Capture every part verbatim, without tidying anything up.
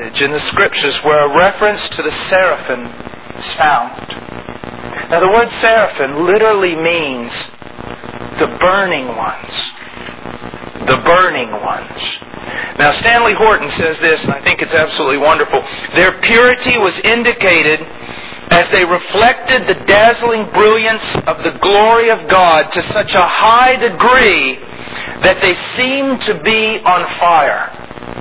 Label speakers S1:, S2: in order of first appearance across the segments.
S1: passage in the Scriptures where a reference to the seraphim is found. Now the word seraphim literally means the burning ones. The burning ones. Now Stanley Horton says this, and I think it's absolutely wonderful. Their purity was indicated as they reflected the dazzling brilliance of the glory of God to such a high degree that they seemed to be on fire.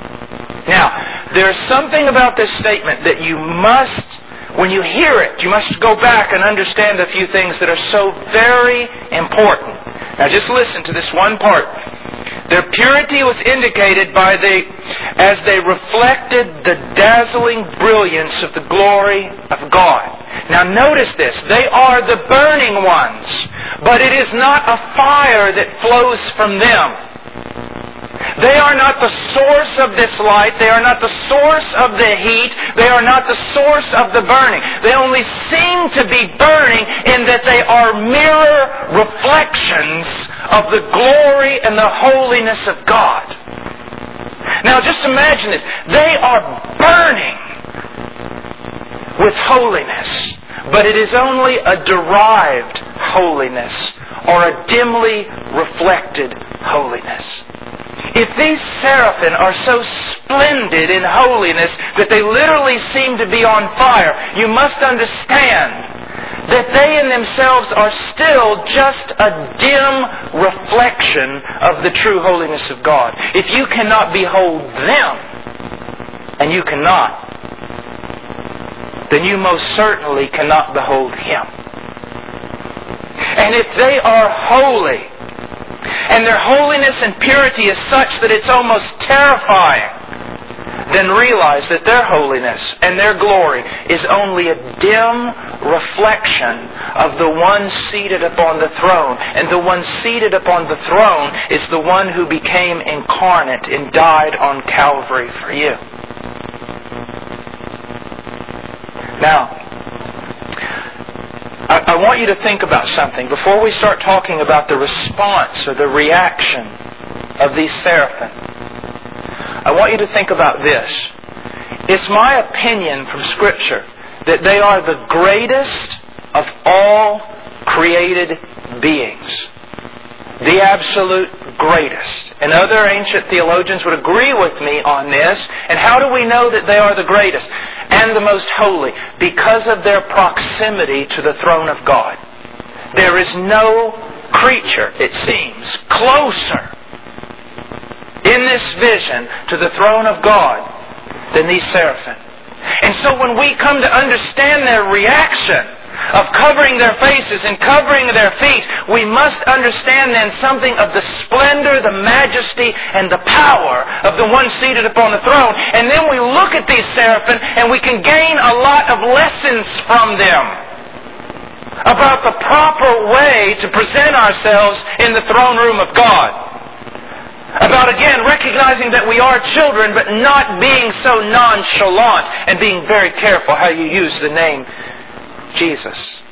S1: Now, there's something about this statement that you must, when you hear it, you must go back and understand a few things that are so very important. Now just listen to this one part. Their purity was indicated by the, as they reflected the dazzling brilliance of the glory of God. Now notice this. They are the burning ones, but it is not a fire that flows from them. They are not the source of this light. They are not the source of the heat. They are not the source of the burning. They only seem to be burning in that they are mirror reflections of the glory and the holiness of God. Now just imagine this. They are burning with holiness, but it is only a derived holiness or a dimly reflected holiness. If these seraphim are so splendid in holiness that they literally seem to be on fire, you must understand that they in themselves are still just a dim reflection of the true holiness of God. If you cannot behold them, and you cannot, then you most certainly cannot behold Him. And if they are holy, and their holiness and purity is such that it's almost terrifying, then realize that their holiness and their glory is only a dim reflection of the one seated upon the throne. And the one seated upon the throne is the one who became incarnate and died on Calvary for you. Now, I, I want you to think about something before we start talking about the response or the reaction of these seraphim. I want you to think about this. It's my opinion from Scripture that they are the greatest of all created beings. The absolute greatest. And other ancient theologians would agree with me on this. And how do we know that they are the greatest and the most holy? Because of their proximity to the throne of God. There is no creature, it seems, closer in this vision to the throne of God than these seraphim. And so when we come to understand their reaction of covering their faces and covering their feet, we must understand then something of the splendor, the majesty, and the power of the one seated upon the throne. And then we look at these seraphim and we can gain a lot of lessons from them about the proper way to present ourselves in the throne room of God. About, again, recognizing that we are children, but not being so nonchalant and being very careful how you use the name Jesus.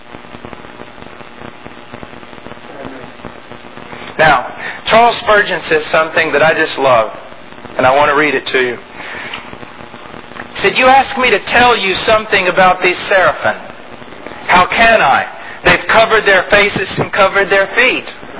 S1: Now, Charles Spurgeon says something that I just love, and I want to read it to you. He said, "You ask me to tell you something about these seraphim. How can I? They've covered their faces and covered their feet."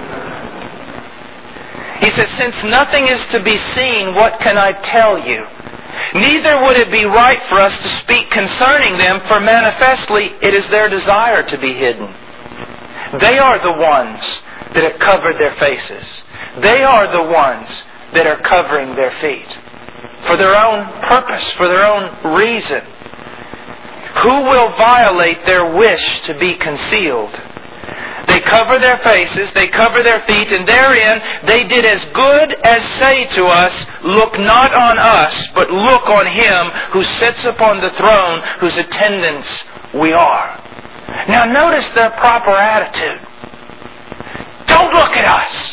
S1: He says, "Since nothing is to be seen, what can I tell you? Neither would it be right for us to speak concerning them, for manifestly it is their desire to be hidden. They are the ones that have covered their faces. They are the ones that are covering their feet. For their own purpose, for their own reason. Who will violate their wish to be concealed? They cover their faces, they cover their feet, and therein they did as good as say to us, look not on us, but look on Him who sits upon the throne, whose attendants we are." Now notice their proper attitude. Don't look at us.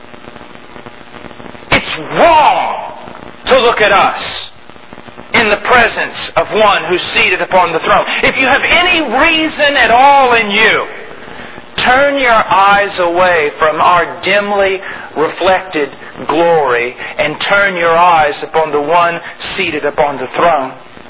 S1: It's wrong to look at us in the presence of one who's seated upon the throne. If you have any reason at all in you, turn your eyes away from our dimly reflected glory and turn your eyes upon the one seated upon the throne.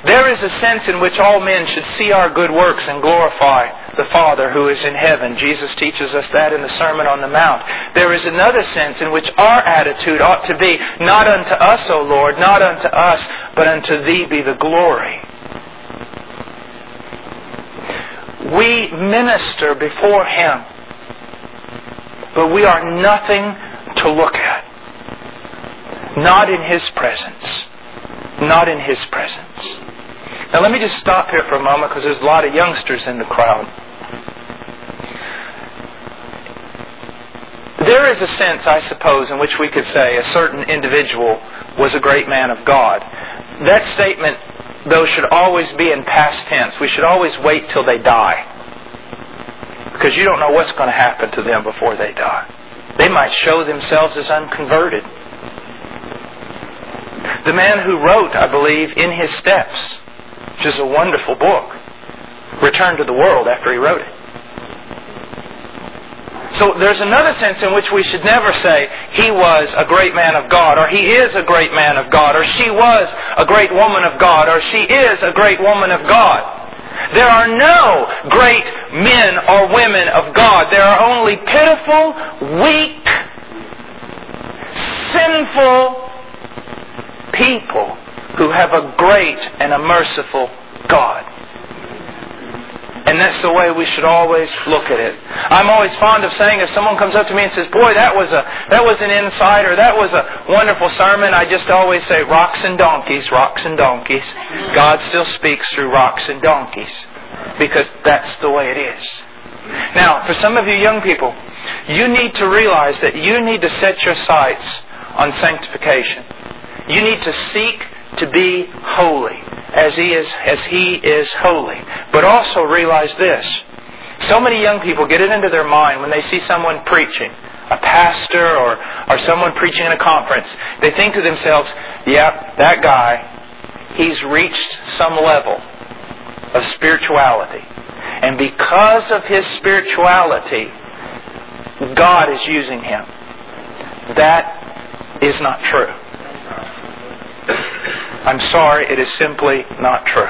S1: There is a sense in which all men should see our good works and glorify the Father who is in heaven. Jesus teaches us that in the Sermon on the Mount. There is another sense in which our attitude ought to be, not unto us, O Lord, not unto us, but unto Thee be the glory. We minister before Him, but we are nothing to look at. Not in His presence. Not in His presence. Now let me just stop here for a moment, because there's a lot of youngsters in the crowd. There is a sense, I suppose, in which we could say a certain individual was a great man of God. That statement, though, should always be in past tense. We should always wait till they die, because you don't know what's going to happen to them before they die. They might show themselves as unconverted. The man who wrote, I believe, In His Steps, which is a wonderful book, returned to the world after he wrote it. So there's another sense in which we should never say, he was a great man of God, or he is a great man of God, or she was a great woman of God, or she is a great woman of God. There are no great men or women of God. There are only pitiful, weak, sinful people who have a great and a merciful God. And that's the way we should always look at it. I'm always fond of saying, if someone comes up to me and says, boy, that was a that was an insight, or that was a wonderful sermon, I just always say, rocks and donkeys, rocks and donkeys. God still speaks through rocks and donkeys, because that's the way it is. Now, for some of you young people, you need to realize that you need to set your sights on sanctification. You need to seek to be holy as he is as he is holy. But also realize this. So many young people get it into their mind when they see someone preaching, a pastor or, or someone preaching in a conference. They think to themselves, yeah, that guy, he's reached some level of spirituality. And because of his spirituality, God is using him. That is not true. I'm sorry, it is simply not true.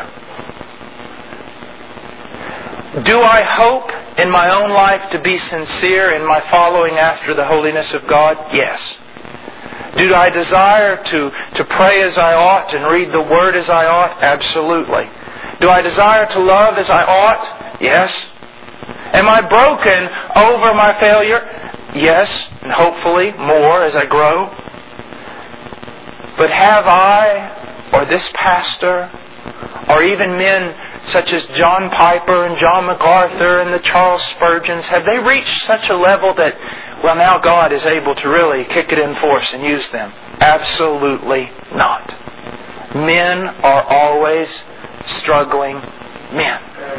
S1: Do I hope in my own life to be sincere in my following after the holiness of God? Yes. Do I desire to, to pray as I ought and read the Word as I ought? Absolutely. Do I desire to love as I ought? Yes. Am I broken over my failure? Yes, and hopefully more as I grow. But have I, or this pastor, or even men such as John Piper and John MacArthur and the Charles Spurgeons, have they reached such a level that, well, now God is able to really kick it in force and use them? Absolutely not. Men are always struggling men.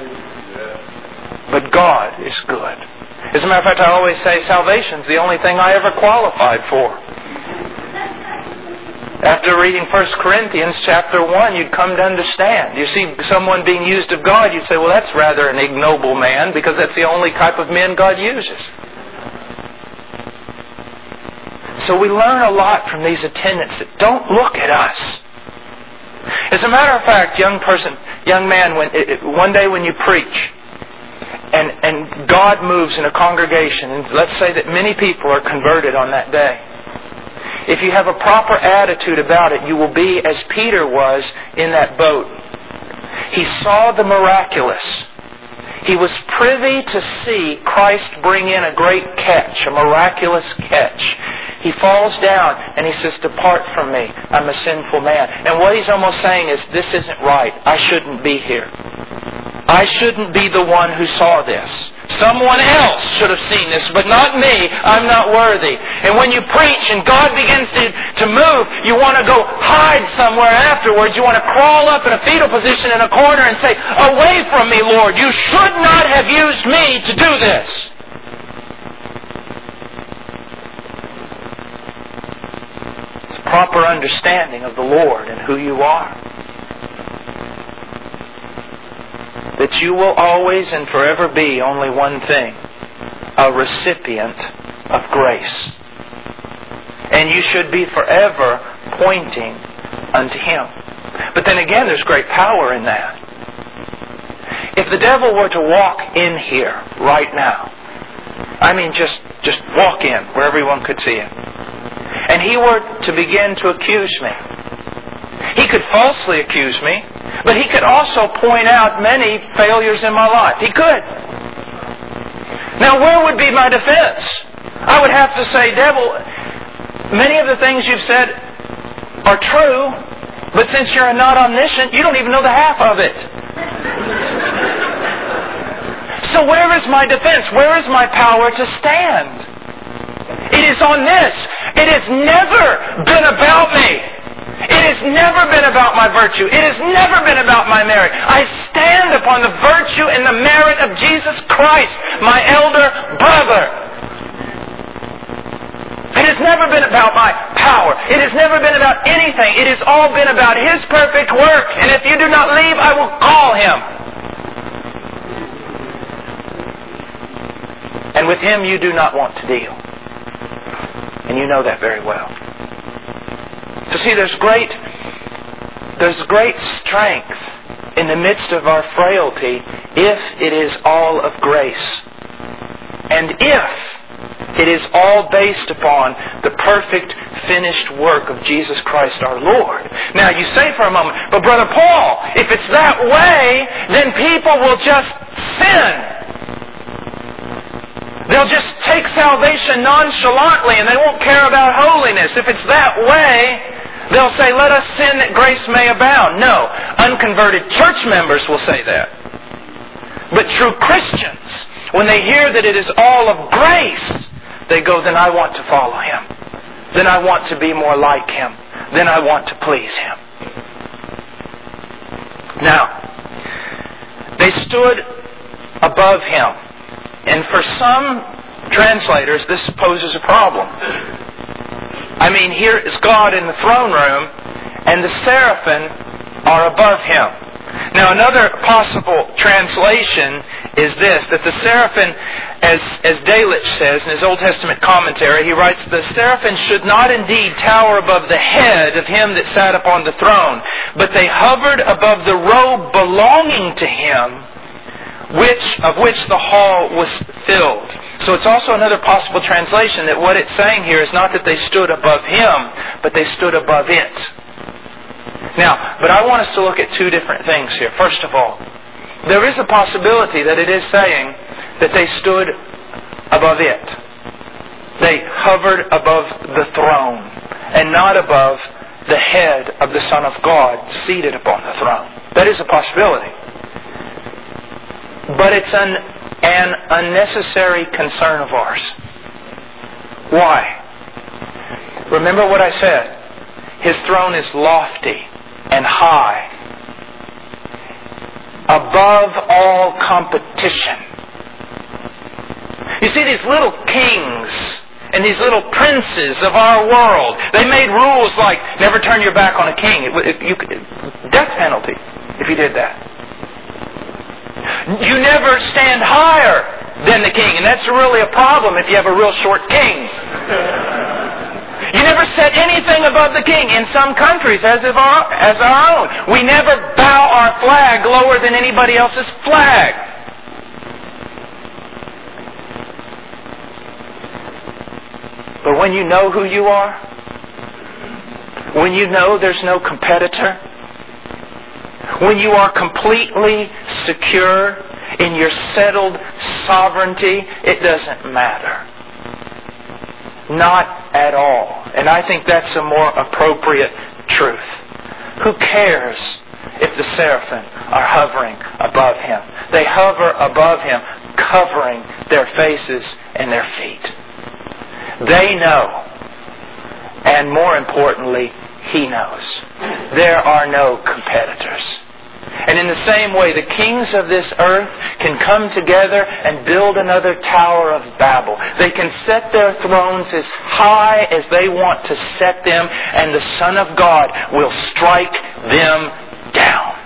S1: But God is good. As a matter of fact, I always say salvation's the only thing I ever qualified for. After reading First Corinthians chapter one, you'd come to understand. You see someone being used of God, you'd say, well, that's rather an ignoble man, because that's the only type of men God uses. So we learn a lot from these attendants that don't look at us. As a matter of fact, young person, young man, when it, one day when you preach, and, and God moves in a congregation, and let's say that many people are converted on that day. If you have a proper attitude about it, you will be as Peter was in that boat. He saw the miraculous. He was privy to see Christ bring in a great catch, a miraculous catch. He falls down and he says, depart from me, I'm a sinful man. And what he's almost saying is, this isn't right. I shouldn't be here. I shouldn't be the one who saw this. Someone else should have seen this, but not me. I'm not worthy. And when you preach and God begins to, to move, you want to go hide somewhere afterwards. You want to crawl up in a fetal position in a corner and say, away from me, Lord. You should not have used me to do this. It's a proper understanding of the Lord and who you are. That you will always and forever be only one thing, a recipient of grace. And you should be forever pointing unto Him. But then again, there's great power in that. If the devil were to walk in here right now, I mean just, just walk in where everyone could see him, and he were to begin to accuse me, he could falsely accuse me, but he could also point out many failures in my life. He could. Now, where would be my defense? I would have to say, devil, many of the things you've said are true, but since you're not omniscient, you don't even know the half of it. So where is my defense? Where is my power to stand? It is on this. It has never been about me. It has never been about my virtue. It has never been about my merit. I stand upon the virtue and the merit of Jesus Christ, my elder brother. It has never been about my power. It has never been about anything. It has all been about His perfect work. And if you do not leave, I will call Him. And with Him you do not want to deal. And you know that very well. So see, there's great, there's great strength in the midst of our frailty if it is all of grace. And if it is all based upon the perfect finished work of Jesus Christ our Lord. Now you say for a moment, but Brother Paul, if it's that way, then people will just sin. They'll just take salvation nonchalantly and they won't care about holiness. If it's that way, they'll say, let us sin that grace may abound. No, unconverted church members will say that. But true Christians, when they hear that it is all of grace, they go, then I want to follow Him. Then I want to be more like Him. Then I want to please Him. Now, they stood above Him. And for some translators, this poses a problem. I mean, here is God in the throne room, and the seraphim are above Him. Now, another possible translation is this, that the seraphim, as, as Delitzsch says in his Old Testament commentary, he writes, the seraphim should not indeed tower above the head of Him that sat upon the throne, but they hovered above the robe belonging to Him, which of which the hall was filled. So it's also another possible translation that what it's saying here is not that they stood above Him, but they stood above it. Now, but I want us to look at two different things here. First of all, there is a possibility that it is saying that they stood above it. They hovered above the throne and not above the head of the Son of God seated upon the throne. That is a possibility. But it's an, an unnecessary concern of ours. Why? Remember what I said. His throne is lofty and high, above all competition. You see, these little kings and these little princes of our world, they made rules like never turn your back on a king. It, it, you, death penalty if you did that. You never stand higher than the king, and that's really a problem if you have a real short king. You never set anything above the king. In some countries, as of our, as our own, we never bow our flag lower than anybody else's flag. But when you know who you are, when you know there's no competitor, when you are completely secure in your settled sovereignty, it doesn't matter. Not at all. And I think that's a more appropriate truth. Who cares if the seraphim are hovering above Him? They hover above Him, covering their faces and their feet. They know. And more importantly, He knows. There are no competitors. And in the same way, the kings of this earth can come together and build another Tower of Babel. They can set their thrones as high as they want to set them, and the Son of God will strike them down.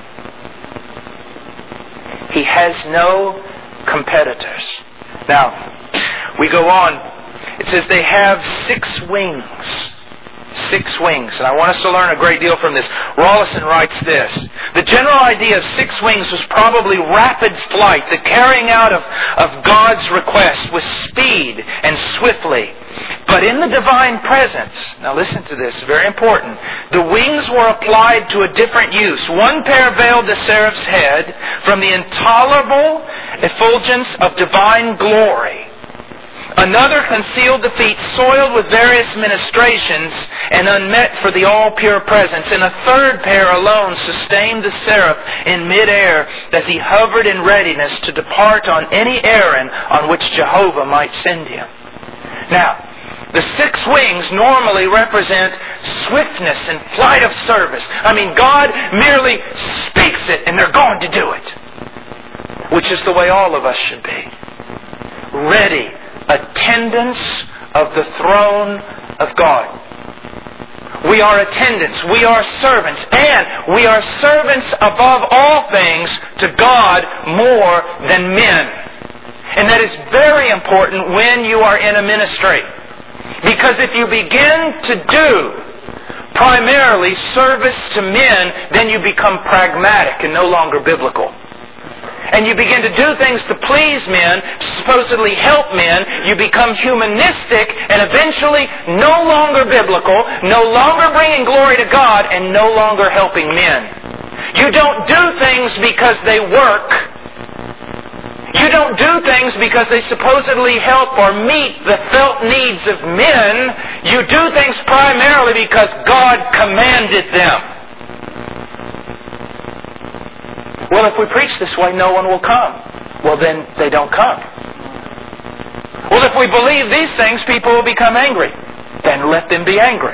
S1: He has no competitors. Now, we go on. It says they have six wings. six wings. And I want us to learn a great deal from this. Rawlinson writes this. The general idea of six wings was probably rapid flight, the carrying out of, of God's request with speed and swiftly. But in the divine presence, now listen to this, very important, the wings were applied to a different use. One pair veiled the seraph's head from the intolerable effulgence of divine glory. Another concealed the feet soiled with various ministrations and unmet for the all-pure presence. And a third pair alone sustained the seraph in midair as he hovered in readiness to depart on any errand on which Jehovah might send him. Now, the six wings normally represent swiftness and flight of service. I mean, God merely speaks it and they're going to do it. Which is the way all of us should be. Ready. Attendants of the throne of God. We are attendants. We are servants. And we are servants above all things to God more than men. And that is very important when you are in a ministry. Because if you begin to do primarily service to men, then you become pragmatic and no longer biblical. And you begin to do things to please men, to supposedly help men, you become humanistic and eventually no longer biblical, no longer bringing glory to God, and no longer helping men. You don't do things because they work. You don't do things because they supposedly help or meet the felt needs of men. You do things primarily because God commanded them. Well, if we preach this way, no one will come. Well, then they don't come. Well, if we believe these things, people will become angry. Then let them be angry.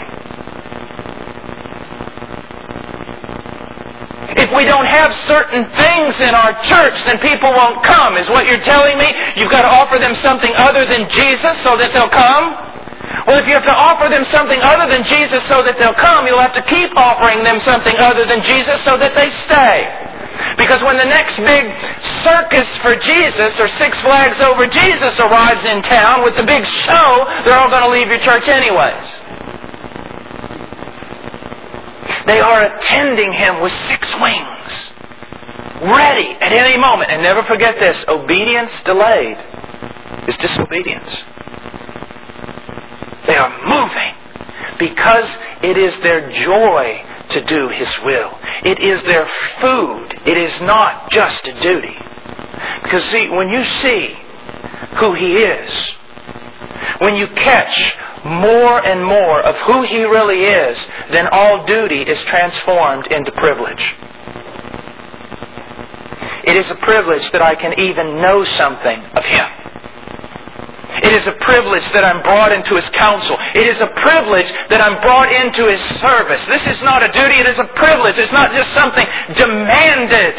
S1: If we don't have certain things in our church, then people won't come. Is what you're telling me? You've got to offer them something other than Jesus so that they'll come? Well, if you have to offer them something other than Jesus so that they'll come, you'll have to keep offering them something other than Jesus so that they stay. Because when the next big circus for Jesus or Six Flags Over Jesus arrives in town with the big show, they're all going to leave your church anyways. They are attending Him with six wings, ready at any moment. And never forget this, obedience delayed is disobedience. They are moving because it is their joy to do His will. It is their food. It is not just a duty. Because see, when you see who He is, when you catch more and more of who He really is, then all duty is transformed into privilege. It is a privilege that I can even know something of Him. It is a privilege that I'm brought into His counsel. It is a privilege that I'm brought into His service. This is not a duty, it is a privilege. It's not just something demanded.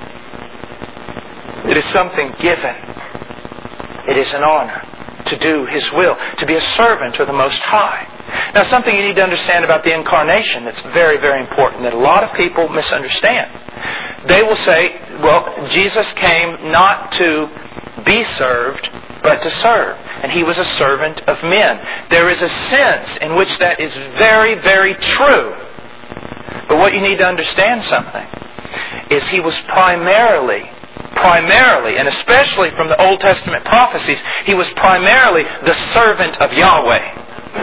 S1: It is something given. It is an honor to do His will, to be a servant of the Most High. Now, something you need to understand about the incarnation that's very, very important, that a lot of people misunderstand. They will say, well, Jesus came not to be served, but to serve. And He was a servant of men. There is a sense in which that is very, very true. But what you need to understand something is He was primarily, primarily, and especially from the Old Testament prophecies, He was primarily the servant of Yahweh.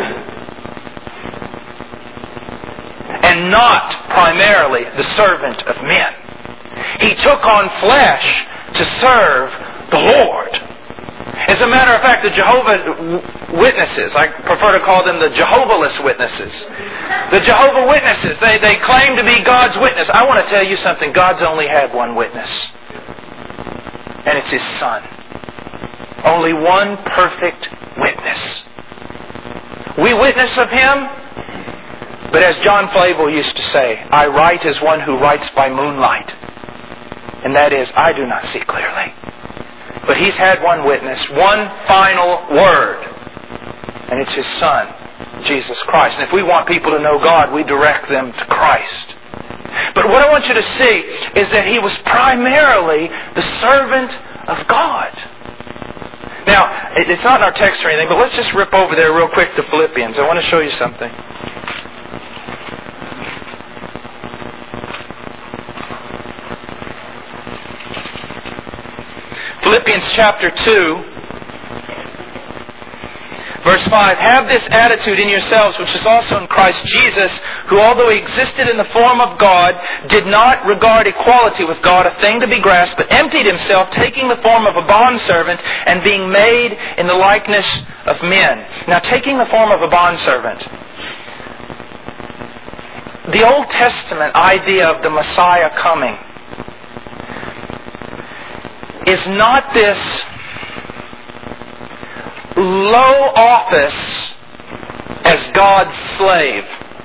S1: And not primarily the servant of men. He took on flesh to serve the Lord. As a matter of fact, the Jehovah Witnesses, I prefer to call them the Jehovah-less Witnesses. The Jehovah Witnesses, they, they claim to be God's witness. I want to tell you something. God's only had one witness. And it's His Son. Only one perfect witness. We witness of Him, but as John Flavel used to say, I write as one who writes by moonlight. And that is, I do not see clearly. But He's had one witness, one final word. And it's His Son, Jesus Christ. And if we want people to know God, we direct them to Christ. But what I want you to see is that He was primarily the servant of God. Now, it's not in our text or anything, but let's just rip over there real quick to Philippians. I want to show you something. Philippians chapter two, verse five, have this attitude in yourselves, which is also in Christ Jesus, who, although He existed in the form of God, did not regard equality with God a thing to be grasped, but emptied Himself, taking the form of a bondservant, and being made in the likeness of men. Now, taking the form of a bondservant. The Old Testament idea of the Messiah coming is not this low office as God's slave,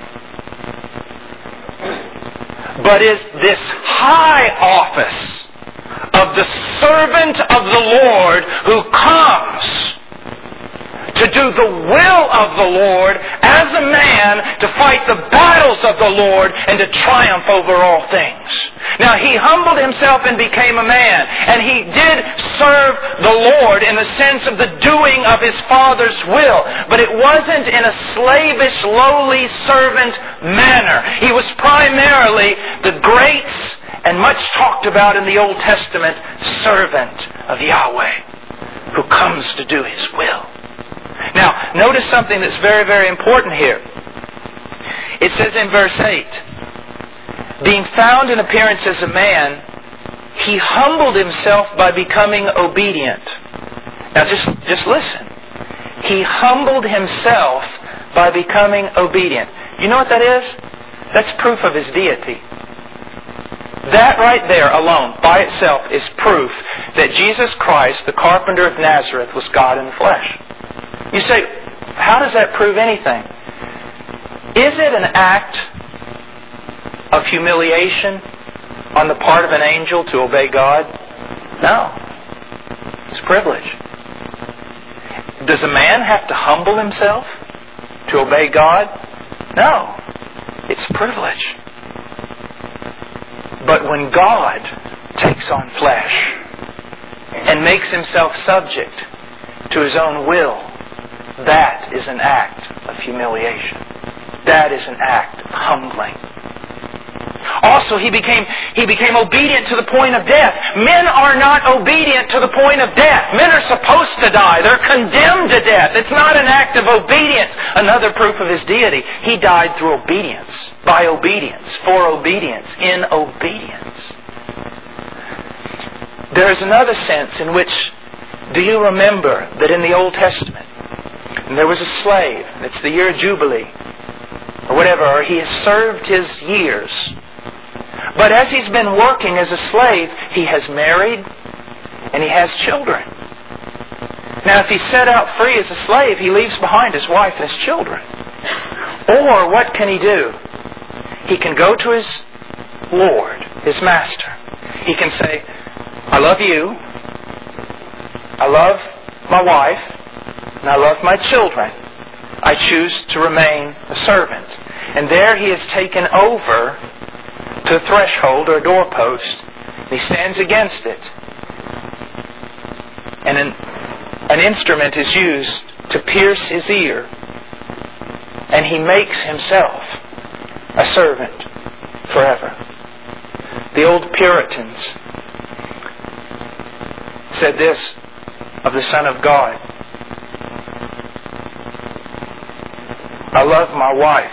S1: but is this high office of the servant of the Lord who comes to do the will of the Lord as a man, to fight the battles of the Lord and to triumph over all things. Now, He humbled Himself and became a man, and He did serve the Lord in the sense of the doing of His Father's will, but it wasn't in a slavish, lowly servant manner. He was primarily the great and much talked about in the Old Testament servant of Yahweh, who comes to do His will. Now, notice something that's very, very important here. It says in verse eight, being found in appearance as a man, He humbled Himself by becoming obedient. Now, just, just listen. He humbled Himself by becoming obedient. You know what that is? That's proof of His deity. That right there alone, by itself, is proof that Jesus Christ, the carpenter of Nazareth, was God in the flesh. You say, how does that prove anything? Is it an act of humiliation on the part of an angel to obey God? No. It's privilege. Does a man have to humble himself to obey God? No. It's privilege. But when God takes on flesh and makes Himself subject to His own will, that is an act of humiliation. That is an act of humbling. Also, he became, he became obedient to the point of death. Men are not obedient to the point of death. Men are supposed to die. They're condemned to death. It's not an act of obedience. Another proof of His deity. He died through obedience, by obedience, for obedience, in obedience. There is another sense in which, do you remember that in the Old Testament, and there was a slave, and it's the year of Jubilee, or whatever, or he has served his years. But as he's been working as a slave, he has married, and he has children. Now, if he's set out free as a slave, he leaves behind his wife and his children. Or, what can he do? He can go to his Lord, his master. He can say, I love you, I love my wife, and I love my children. I choose to remain a servant. And there he is taken over to a threshold or a doorpost. And he stands against it. And an, an instrument is used to pierce his ear. And he makes himself a servant forever. The old Puritans said this of the Son of God. I love my wife.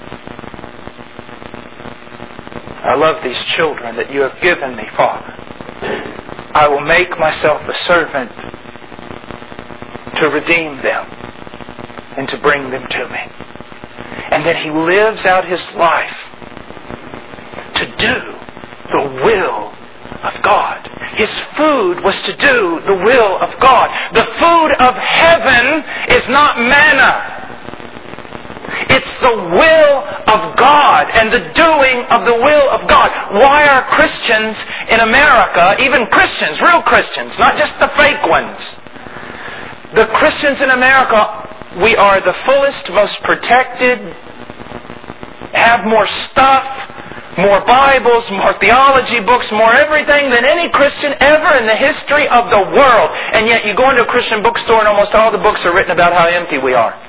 S1: I love these children that you have given me, Father. I will make myself a servant to redeem them and to bring them to me. And then he lives out his life to do the will of God. His food was to do the will of God. The food of heaven is not manna. It's the will of God and the doing of the will of God. Why are Christians in America, even Christians, real Christians, not just the fake ones, the Christians in America, we are the fullest, most protected, have more stuff, more Bibles, more theology books, more everything than any Christian ever in the history of the world. And yet you go into a Christian bookstore and almost all the books are written about how empty we are.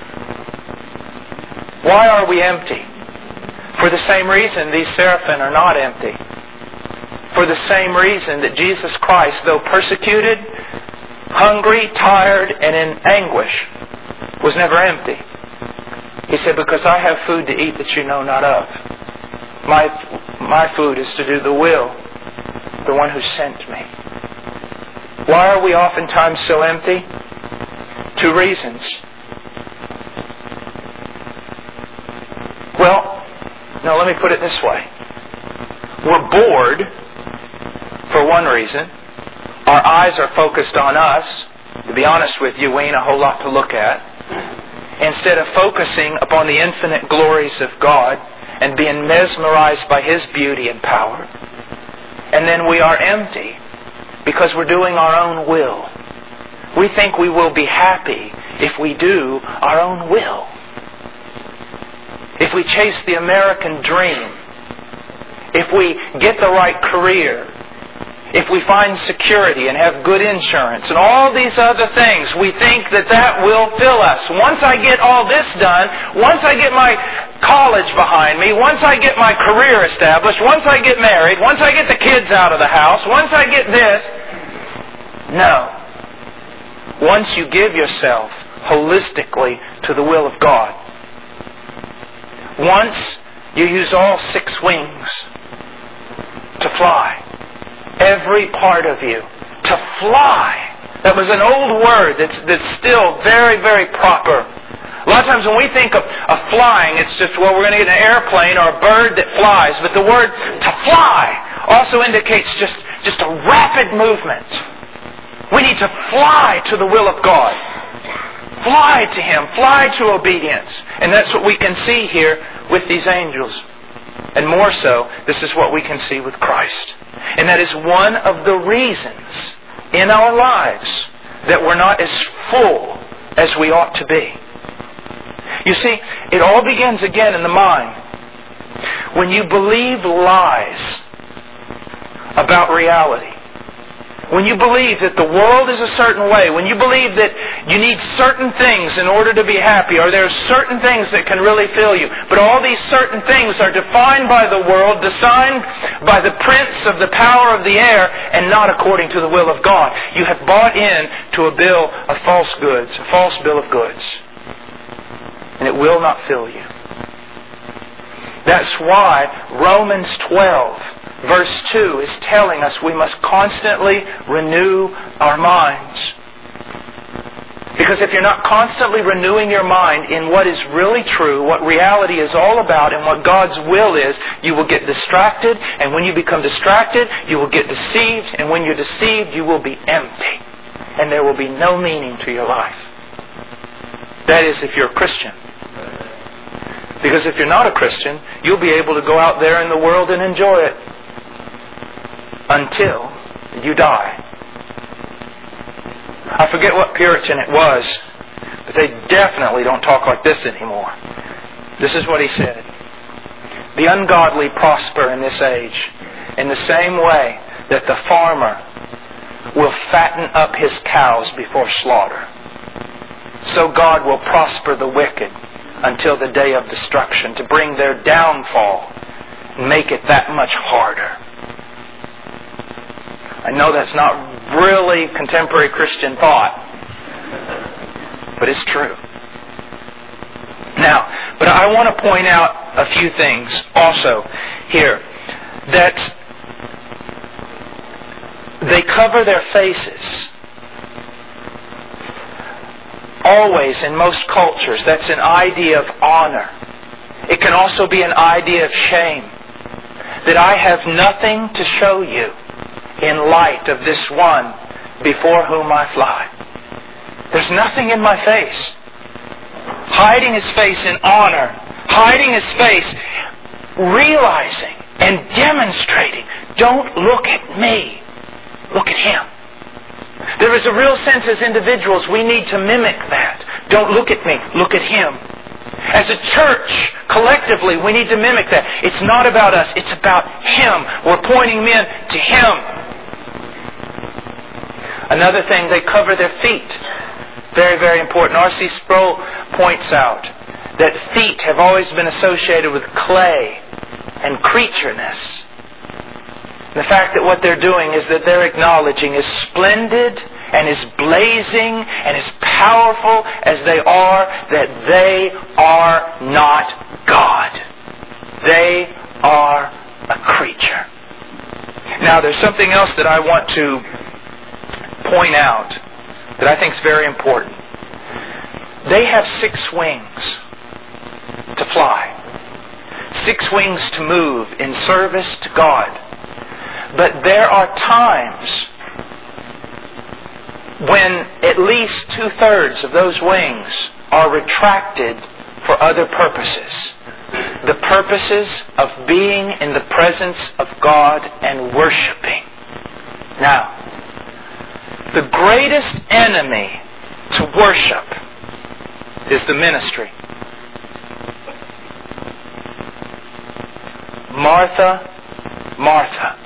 S1: Why are we empty? For the same reason these seraphim are not empty. for the same reason that Jesus Christ, though persecuted, hungry, tired, and in anguish, was never empty. He said, because I have food to eat that you know not of. My, my food is to do the will of the one who sent me. Why are we oftentimes so empty? Two reasons. Well, now let me put it this way. We're bored, for one reason. Our eyes are focused on us. To be honest with you, we ain't a whole lot to look at. Instead of focusing upon the infinite glories of God and being mesmerized by His beauty and power. And then we are empty because we're doing our own will. We think we will be happy if we do our own will. If we chase the American dream, if we get the right career, if we find security and have good insurance and all these other things, we think that that will fill us. Once I get all this done, once I get my college behind me, once I get my career established, once I get married, once I get the kids out of the house, once I get this... No. Once you give yourself holistically to the will of God, once you use all six wings to fly, every part of you to fly. That was an old word that's, that's still very, very proper. A lot of times when we think of, of flying, it's just, well, we're going to get an airplane or a bird that flies. But the word to fly also indicates just, just a rapid movement. We need to fly to the will of God. Fly to Him. Fly to obedience. And that's what we can see here with these angels. And more so, this is what we can see with Christ. And that is one of the reasons in our lives that we're not as full as we ought to be. You see, it all begins again in the mind. When you believe lies about reality, when you believe that the world is a certain way, when you believe that you need certain things in order to be happy, or there are certain things that can really fill you, but all these certain things are defined by the world, designed by the prince of the power of the air, and not according to the will of God. You have bought in to a bill of false goods, a false bill of goods. And it will not fill you. That's why Romans twelve verse two is telling us we must constantly renew our minds. Because if you're not constantly renewing your mind in what is really true, what reality is all about, and what God's will is, you will get distracted, and when you become distracted, you will get deceived, and when you're deceived, you will be empty. And there will be no meaning to your life. That is, if you're a Christian. Because if you're not a Christian, you'll be able to go out there in the world and enjoy it. Until you die. I forget what Puritan it was, but they definitely don't talk like this anymore. This is what he said. The ungodly prosper in this age in the same way that the farmer will fatten up his cows before slaughter. So God will prosper the wicked until the day of destruction, to bring their downfall and make it that much harder. I know that's not really contemporary Christian thought, but it's true. Now, but I want to point out a few things also here. That they cover their faces. Always, in most cultures, that's an idea of honor. It can also be an idea of shame. That I have nothing to show you in light of this one before whom I fly. There's nothing in my face. Hiding his face in honor. Hiding his face, realizing and demonstrating, don't look at me. Look at Him. There is a real sense as individuals we need to mimic that. Don't look at me, look at Him. As a church, collectively, we need to mimic that. It's not about us, it's about Him. We're pointing men to Him. Another thing, they cover their feet. Very, very important. R C Sproul points out that feet have always been associated with clay and creatureness. The fact that what they're doing is that they're acknowledging, as splendid and as blazing and as powerful as they are, that they are not God. They are a creature. Now, there's something else that I want to point out that I think is very important. They have six wings to fly. Six wings to move in service to God. But there are times when at least two-thirds of those wings are retracted for other purposes. The purposes of being in the presence of God and worshiping. Now, the greatest enemy to worship is the ministry. Martha, Martha.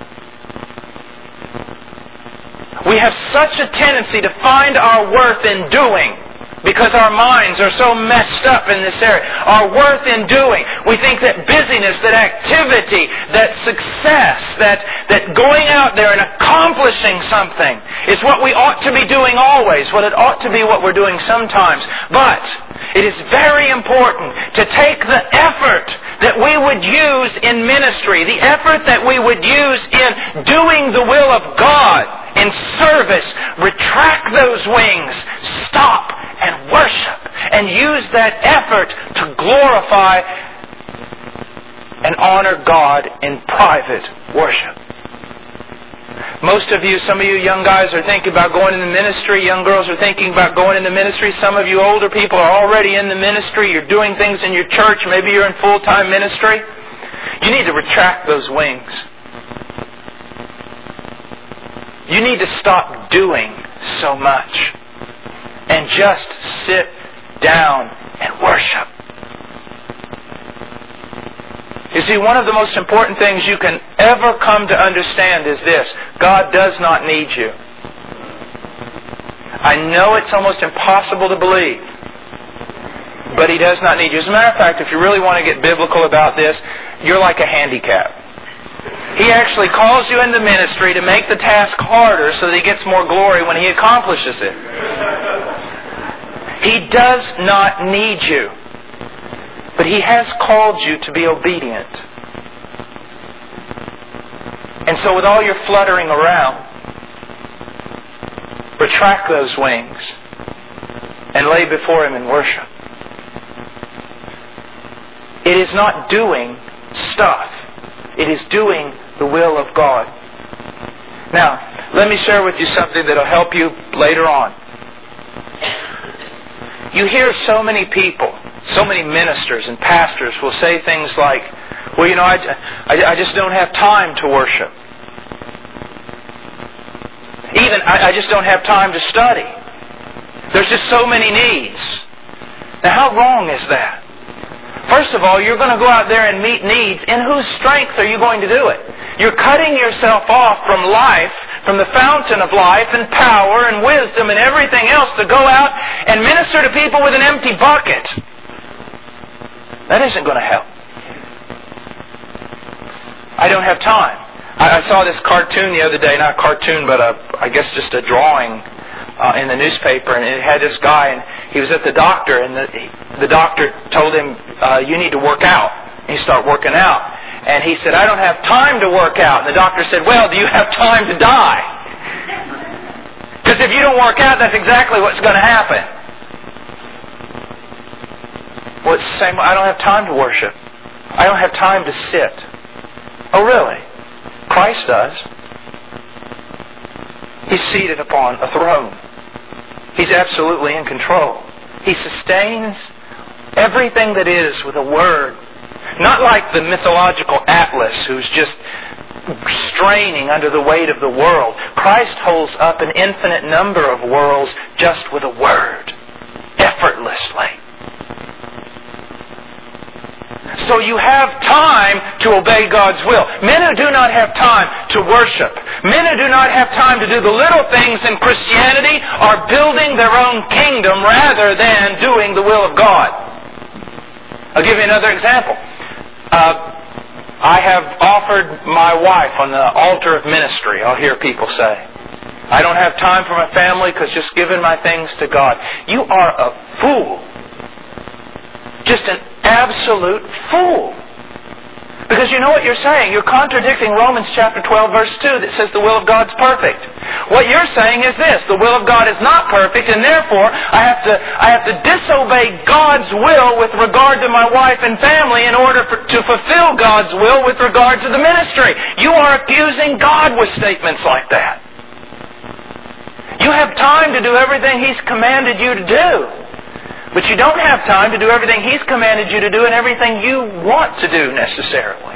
S1: We have such a tendency to find our worth in doing, because our minds are so messed up in this area. Our worth in doing. We think that busyness, that activity, that success, that, that going out there and accomplishing something is what we ought to be doing always. Well, it ought to be what we're doing sometimes. But it is very important to take the effort that we would use in ministry, the effort that we would use in doing the will of God, in service, retract those wings, stop and worship, and use that effort to glorify and honor God in private worship. Most of you, some of you young guys are thinking about going into ministry. Young girls are thinking about going into ministry. Some of you older people are already in the ministry. You're doing things in your church. Maybe you're in full-time ministry. You need to retract those wings. You need to stop doing so much and just sit down and worship. You see, one of the most important things you can ever come to understand is this: God does not need you. I know it's almost impossible to believe, but He does not need you. As a matter of fact, if you really want to get biblical about this, you're like a handicap. He actually calls you into ministry to make the task harder so that He gets more glory when He accomplishes it. He does not need you. But He has called you to be obedient. And so with all your fluttering around, retract those wings and lay before Him in worship. It is not doing stuff. It is doing the will of God. Now, let me share with you something that will help you later on. You hear so many people, so many ministers and pastors will say things like, well, you know, I, I, I just don't have time to worship. Even, I, I just don't have time to study. There's just so many needs. Now, how wrong is that? First of all, you're going to go out there and meet needs. In whose strength are you going to do it? You're cutting yourself off from life, from the fountain of life and power and wisdom and everything else to go out and minister to people with an empty bucket. That isn't going to help. I don't have time. I, I saw this cartoon the other day, not a cartoon, but a, I guess just a drawing uh, in the newspaper, and it had this guy, and he was at the doctor, and the, the doctor told him, uh, you need to work out. And he started working out. And he said, I don't have time to work out. And the doctor said, well, do you have time to die? Because if you don't work out, that's exactly what's going to happen. Well, it's the same. I don't have time to worship. I don't have time to sit. Oh, really? Christ does. He's seated upon a throne. He's absolutely in control. He sustains everything that is with a word. Not like the mythological Atlas who's just straining under the weight of the world. Christ holds up an infinite number of worlds just with a word, effortlessly. So you have time to obey God's will. Men who do not have time to worship, men who do not have time to do the little things in Christianity are building their own kingdom rather than doing the will of God. I'll give you another example. Uh, I have offered my wife on the altar of ministry, I'll hear people say. I don't have time for my family because just giving my things to God. You are a fool. Just an absolute fool. Because you know what you're saying? You're contradicting Romans chapter twelve verse two that says the will of God's perfect. What you're saying is this: the will of God is not perfect, and therefore I have to I have to disobey God's will with regard to my wife and family in order for, to fulfill God's will with regard to the ministry. You are accusing God with statements like that. You have time to do everything He's commanded you to do. But you don't have time to do everything He's commanded you to do and everything you want to do necessarily.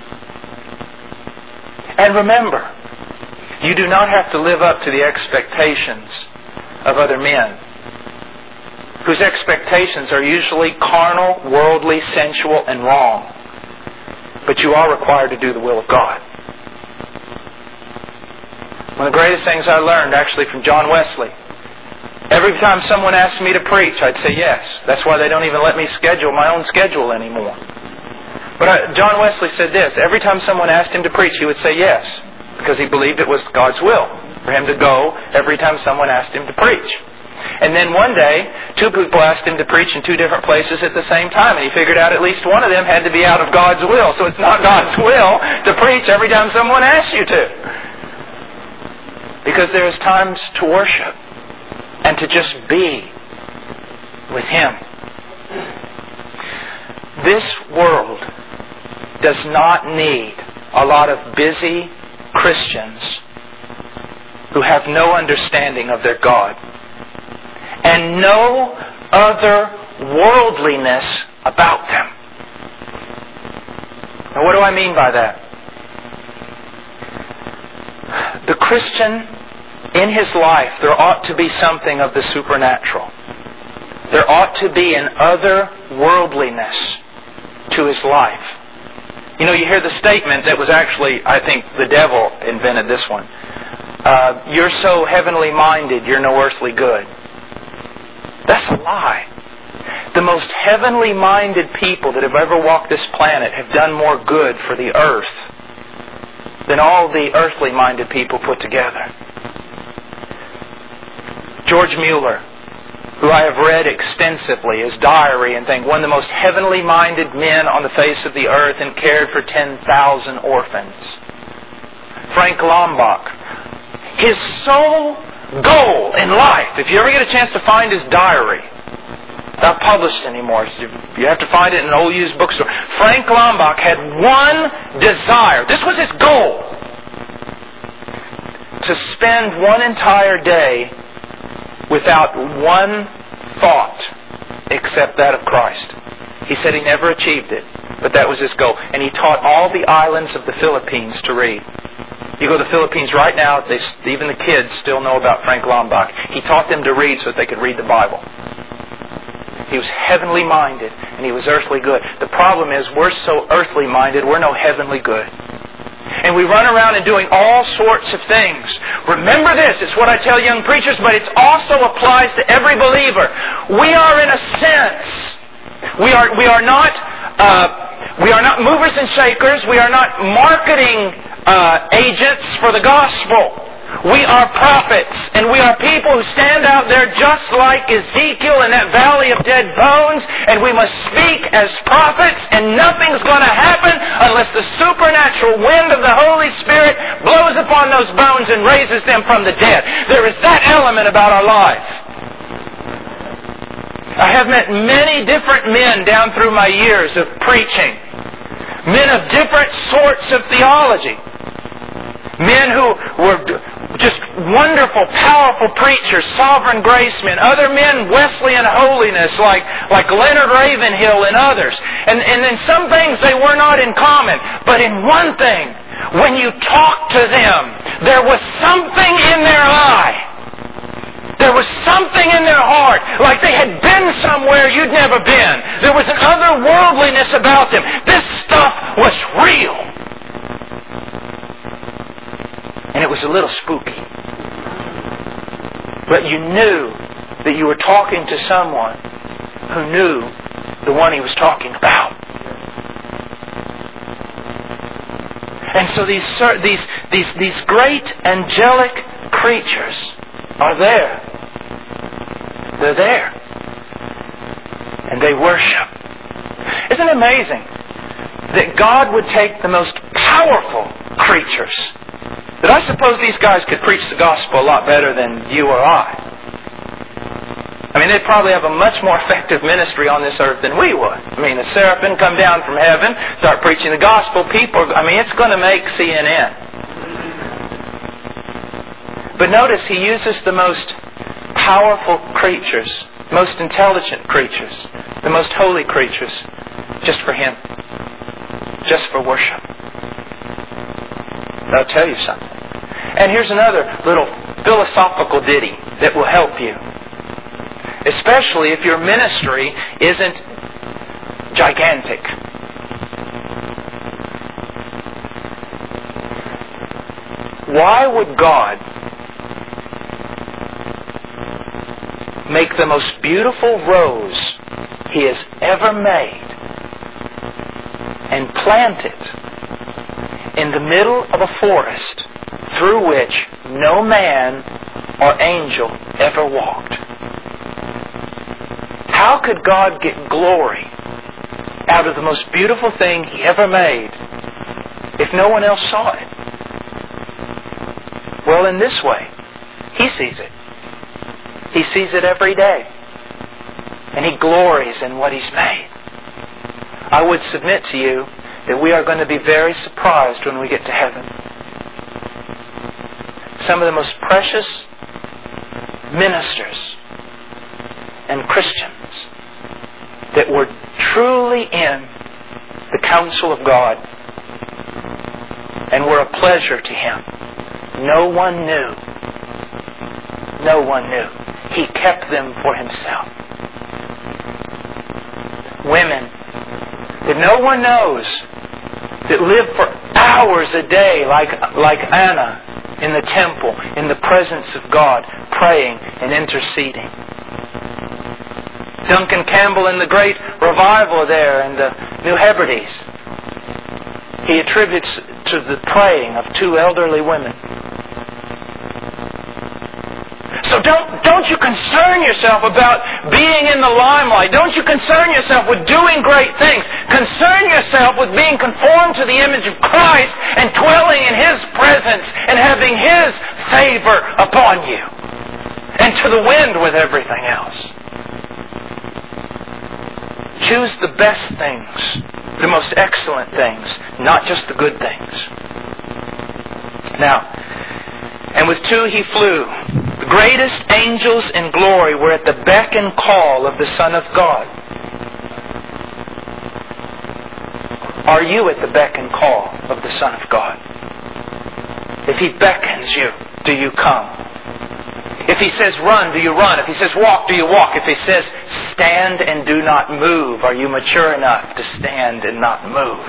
S1: And remember, you do not have to live up to the expectations of other men, whose expectations are usually carnal, worldly, sensual, and wrong. But you are required to do the will of God. One of the greatest things I learned actually from John Wesley, every time someone asked me to preach, I'd say yes. That's why they don't even let me schedule my own schedule anymore. But I, John Wesley said this: every time someone asked him to preach, he would say yes, because he believed it was God's will for him to go every time someone asked him to preach. And then one day, two people asked him to preach in two different places at the same time, and he figured out at least one of them had to be out of God's will. So it's not God's will to preach every time someone asks you to. Because there is times to worship and to just be with Him. This world does not need a lot of busy Christians who have no understanding of their God and no other worldliness about them. Now, what do I mean by that? The Christian, in his life, there ought to be something of the supernatural. There ought to be an otherworldliness to his life. You know, you hear the statement that was actually, I think, the devil invented this one. Uh, you're so heavenly minded, you're no earthly good. That's a lie. The most heavenly minded people that have ever walked this planet have done more good for the earth than all the earthly minded people put together. George Mueller, who I have read extensively, his diary and things, one of the most heavenly minded men on the face of the earth, and cared for ten thousand orphans. Frank Lombok, his sole goal in life, if you ever get a chance to find his diary, it's not published anymore, so you have to find it in an old used bookstore. Frank Lombok had one desire. This was his goal: to spend one entire day without one thought except that of Christ. He said he never achieved it, but that was his goal. And he taught all the islands of the Philippines to read. You go to the Philippines right now, they, even the kids still know about Frank Lombok. He taught them to read so that they could read the Bible. He was heavenly minded and he was earthly good. The problem is we're so earthly minded, we're no heavenly good. And we run around and doing all sorts of things. Remember this, it's what I tell young preachers, but it also applies to every believer. We are, in a sense, we are we are not uh, we are not movers and shakers. We are not marketing uh, agents for the gospel. We are prophets, and we are people who stand out there just like Ezekiel in that valley of dead bones, and we must speak as prophets, and nothing's going to happen unless the supernatural wind of the Holy Spirit blows upon those bones and raises them from the dead. There is that element about our life. I have met many different men down through my years of preaching, men of different sorts of theology, men who were just wonderful, powerful preachers, sovereign grace men. Other men, Wesleyan holiness, like, like Leonard Ravenhill and others. And, and in some things they were not in common. But in one thing, when you talked to them, there was something in their eye. There was something in their heart, like they had been somewhere you'd never been. There was an otherworldliness about them. This stuff was real. And it was a little spooky. But you knew that you were talking to someone who knew the one he was talking about. And so these, these, these, these great angelic creatures are there. They're there. And they worship. Isn't it amazing that God would take the most powerful creatures? That I suppose these guys could preach the gospel a lot better than you or I. I mean, they'd probably have a much more effective ministry on this earth than we would. I mean, the seraphim come down from heaven, start preaching the gospel. People, I mean, it's going to make C N N. But notice He uses the most powerful creatures, most intelligent creatures, the most holy creatures, just for Him. Just for worship. But I'll tell you something. And here's another little philosophical ditty that will help you. Especially if your ministry isn't gigantic. Why would God make the most beautiful rose He has ever made and plant it in the middle of a forest through which no man or angel ever walked? How could God get glory out of the most beautiful thing He ever made if no one else saw it? Well, in this way, He sees it. He sees it every day. And He glories in what He's made. I would submit to you that we are going to be very surprised when we get to heaven. Some of the most precious ministers and Christians that were truly in the counsel of God and were a pleasure to Him. No one knew. No one knew. He kept them for Himself. Women that no one knows, that live for hours a day like, like Anna in the temple, in the presence of God, praying and interceding. Duncan Campbell in the great revival there in the New Hebrides, he attributes to the praying of two elderly women. So don't, don't you concern yourself about being in the limelight. Don't you concern yourself with doing great things. Concern yourself with being conformed to the image of Christ and dwelling in His presence and having His favor upon you. And to the wind with everything else. Choose the best things, the most excellent things, not just the good things. Now, and with two He flew. The greatest angels in glory were at the beck and call of the Son of God. Are you at the beck and call of the Son of God? If He beckons you, do you come? If He says run, do you run? If He says walk, do you walk? If He says stand and do not move, are you mature enough to stand and not move?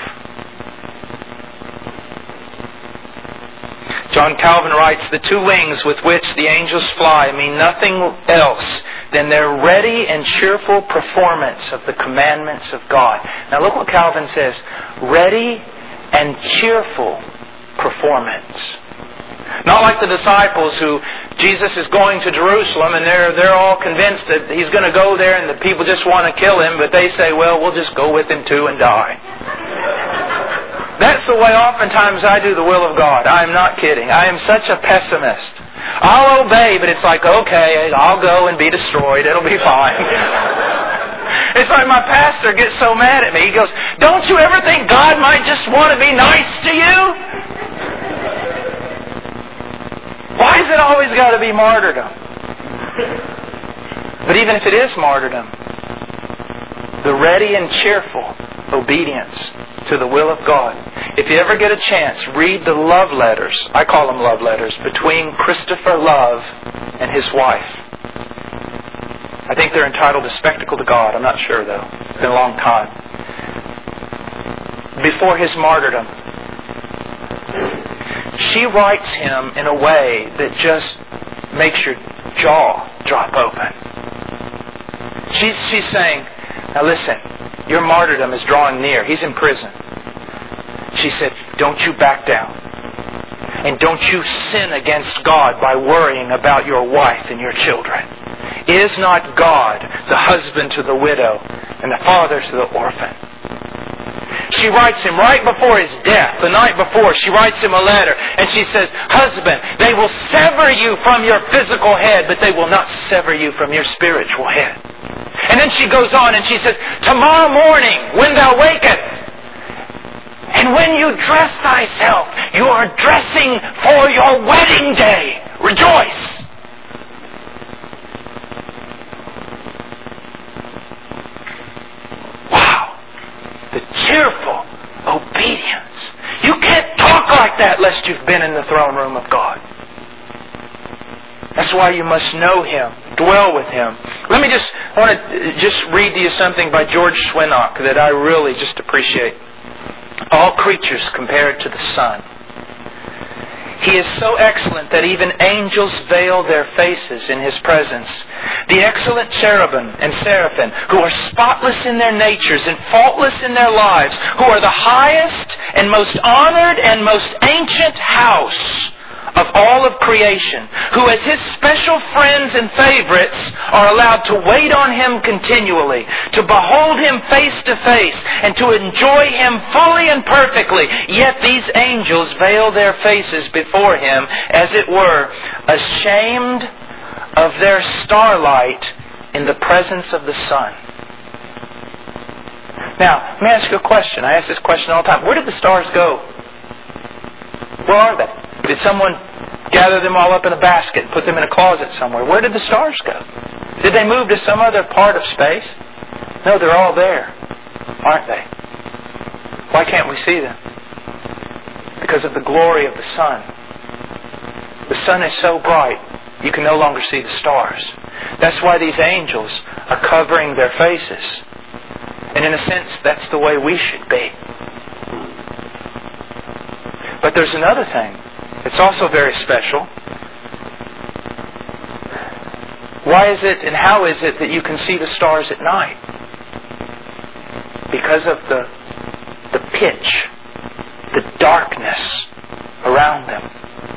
S1: John Calvin writes, the two wings with which the angels fly mean nothing else than their ready and cheerful performance of the commandments of God. Now look what Calvin says. Ready and cheerful performance. Not like the disciples who Jesus is going to Jerusalem and they're, they're all convinced that He's going to go there and the people just want to kill Him, but they say, well, we'll just go with Him too and die. That's the way oftentimes I do the will of God. I am not kidding. I am such a pessimist. I'll obey, but it's like, okay, I'll go and be destroyed. It'll be fine. It's like my pastor gets so mad at me. He goes, don't you ever think God might just want to be nice to you? Why has it always got to be martyrdom? But even if it is martyrdom, the ready and cheerful obedience to the will of God. If you ever get a chance, read the love letters, I call them love letters, between Christopher Love and his wife. I think they're entitled A Spectacle to God. I'm not sure though. It's been a long time. Before his martyrdom, she writes him in a way that just makes your jaw drop open. She's, she's saying, now listen, your martyrdom is drawing near. He's in prison. She she said, don't you back down. And don't you sin against God by worrying about your wife and your children. Is not God the husband to the widow and the father to the orphan? She writes him right before his death, the night before, she writes him a letter and she says, husband, they will sever you from your physical head, but they will not sever you from your spiritual head. And then she goes on and she says, tomorrow morning when thou wakest, and when you dress thyself, you are dressing for your wedding day. Rejoice. Wow. The cheerful obedience. You can't talk like that lest you've been in the throne room of God. That's why you must know Him, dwell with Him. Let me just, I want to just read to you something by George Schwinnock that I really just appreciate. All creatures compared to the Son. He is so excellent that even angels veil their faces in His presence. The excellent cherubim and seraphim, who are spotless in their natures and faultless in their lives, who are the highest and most honored and most ancient house of all of creation, who as His special friends and favorites are allowed to wait on Him continually, to behold Him face to face, and to enjoy Him fully and perfectly. Yet these angels veil their faces before Him, as it were, ashamed of their starlight in the presence of the sun. Now, let me ask you a question. I ask this question all the time. Where did the stars go? Where are they? Did someone gather them all up in a basket and put them in a closet somewhere? Where did the stars go? Did they move to some other part of space? No, they're all there, aren't they? Why can't we see them? Because of the glory of the sun. The sun is so bright, you can no longer see the stars. That's why these angels are covering their faces. And in a sense, that's the way we should be. But there's another thing. It's also very special. Why is it and how is it that you can see the stars at night? Because of the, the pitch, the darkness around them.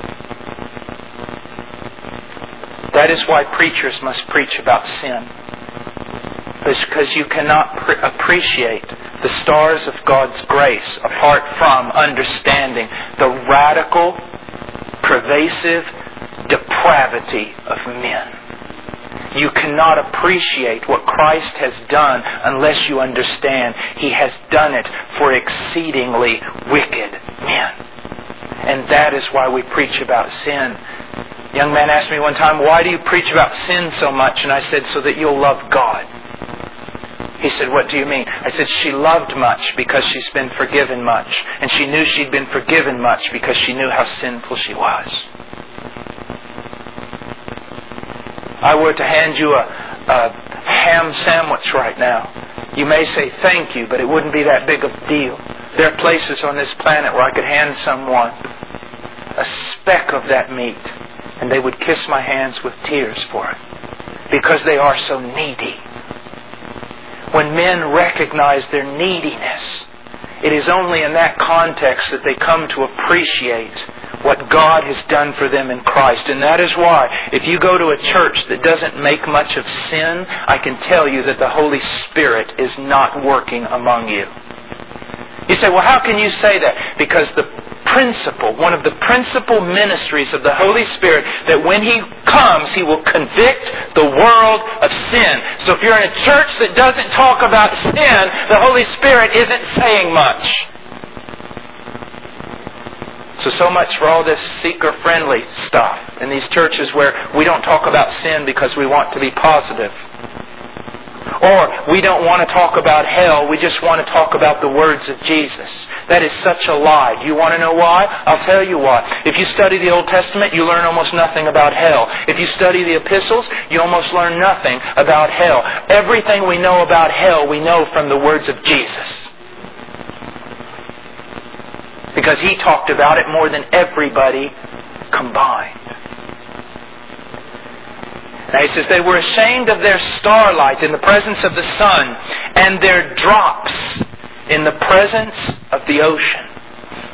S1: That is why preachers must preach about sin. Because you cannot pre- appreciate the stars of God's grace apart from understanding the radical, pervasive depravity of men. You cannot appreciate what Christ has done unless you understand He has done it for exceedingly wicked men. And that is why we preach about sin. A young man asked me one time, why do you preach about sin so much? And I said, so that you'll love God. He said, what do you mean? I said, she loved much because she's been forgiven much. And she knew she'd been forgiven much because she knew how sinful she was. I were to hand you a, a ham sandwich right now. You may say thank you, but it wouldn't be that big of a deal. There are places on this planet where I could hand someone a speck of that meat and they would kiss my hands with tears for it because they are so needy. When men recognize their neediness, it is only in that context that they come to appreciate what God has done for them in Christ. And that is why, if you go to a church that doesn't make much of sin, I can tell you that the Holy Spirit is not working among you. You say, well, how can you say that? Because the principle, one of the principal ministries of the Holy Spirit, that when He comes, He will convict the world of sin. So if you're in a church that doesn't talk about sin, the Holy Spirit isn't saying much. So, so much for all this seeker-friendly stuff in these churches where we don't talk about sin because we want to be positive. Or we don't want to talk about hell, we just want to talk about the words of Jesus. That is such a lie. Do you want to know why? I'll tell you why. If you study the Old Testament, you learn almost nothing about hell. If you study the epistles, you almost learn nothing about hell. Everything we know about hell, we know from the words of Jesus. Because He talked about it more than everybody combined. Now He says, they were ashamed of their starlight in the presence of the sun, and their drops in the presence of the ocean.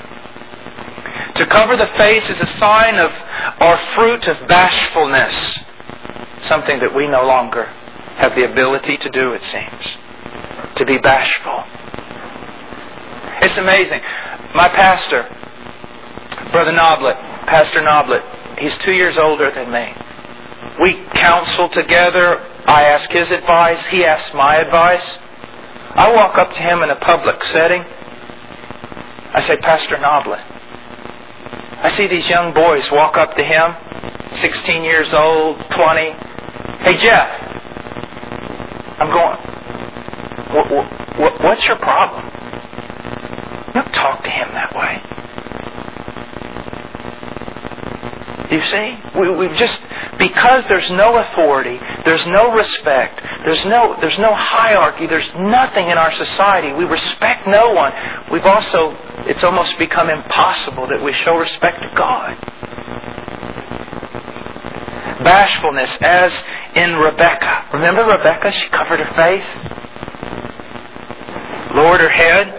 S1: To cover the face is a sign of our fruit of bashfulness. Something that we no longer have the ability to do, it seems. To be bashful. It's amazing. My pastor, Brother Noblet, Pastor Noblet, he's two years older than me. We counsel together. I ask his advice. He asks my advice. I walk up to him in a public setting. I say, Pastor Noblet, I see these young boys walk up to him, sixteen years old, twenty. Hey, Jeff, I'm going, what, what, what's your problem? Don't talk to him that way. You see? We, we've just, because there's no authority, there's no respect, there's no, there's no hierarchy, there's nothing in our society. We respect no one. We've also, it's almost become impossible that we show respect to God. Bashfulness, as in Rebecca. Remember Rebecca? She covered her face, lowered her head.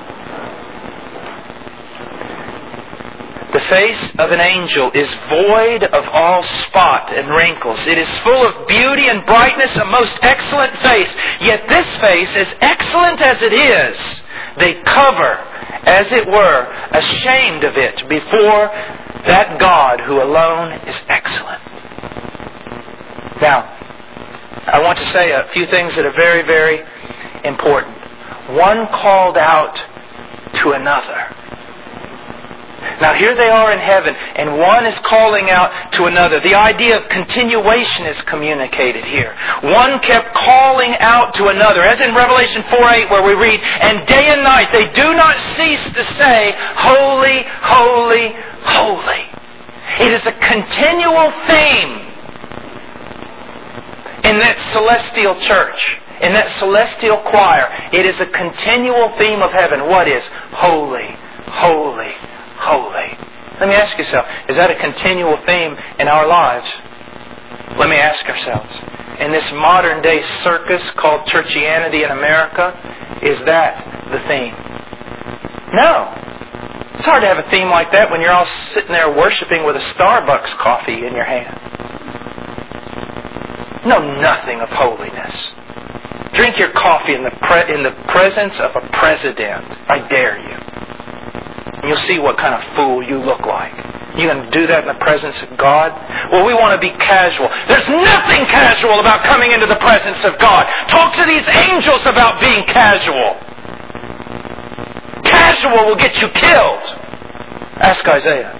S1: The face of an angel is void of all spot and wrinkles. It is full of beauty and brightness, a most excellent face. Yet this face, as excellent as it is, they cover, as it were, ashamed of it before that God who alone is excellent. Now, I want to say a few things that are very, very important. One called out to another. Now here they are in heaven, and one is calling out to another. The idea of continuation is communicated here. One kept calling out to another, as in Revelation four eight where we read, and day and night they do not cease to say, Holy, holy, holy. It is a continual theme in that celestial church, in that celestial choir. It is a continual theme of heaven. What is? Holy, holy, holy. Let me ask yourself, is that a continual theme in our lives? Let me ask ourselves, in this modern day circus called churchianity in America, is that the theme? No. It's hard to have a theme like that when you're all sitting there worshiping with a Starbucks coffee in your hand. Know nothing of holiness. Drink your coffee in the pre- in the presence of a president. I dare you. And you'll see what kind of fool you look like. You going to do that in the presence of God? Well, we want to be casual. There's nothing casual about coming into the presence of God. Talk to these angels about being casual. Casual will get you killed. Ask Isaiah.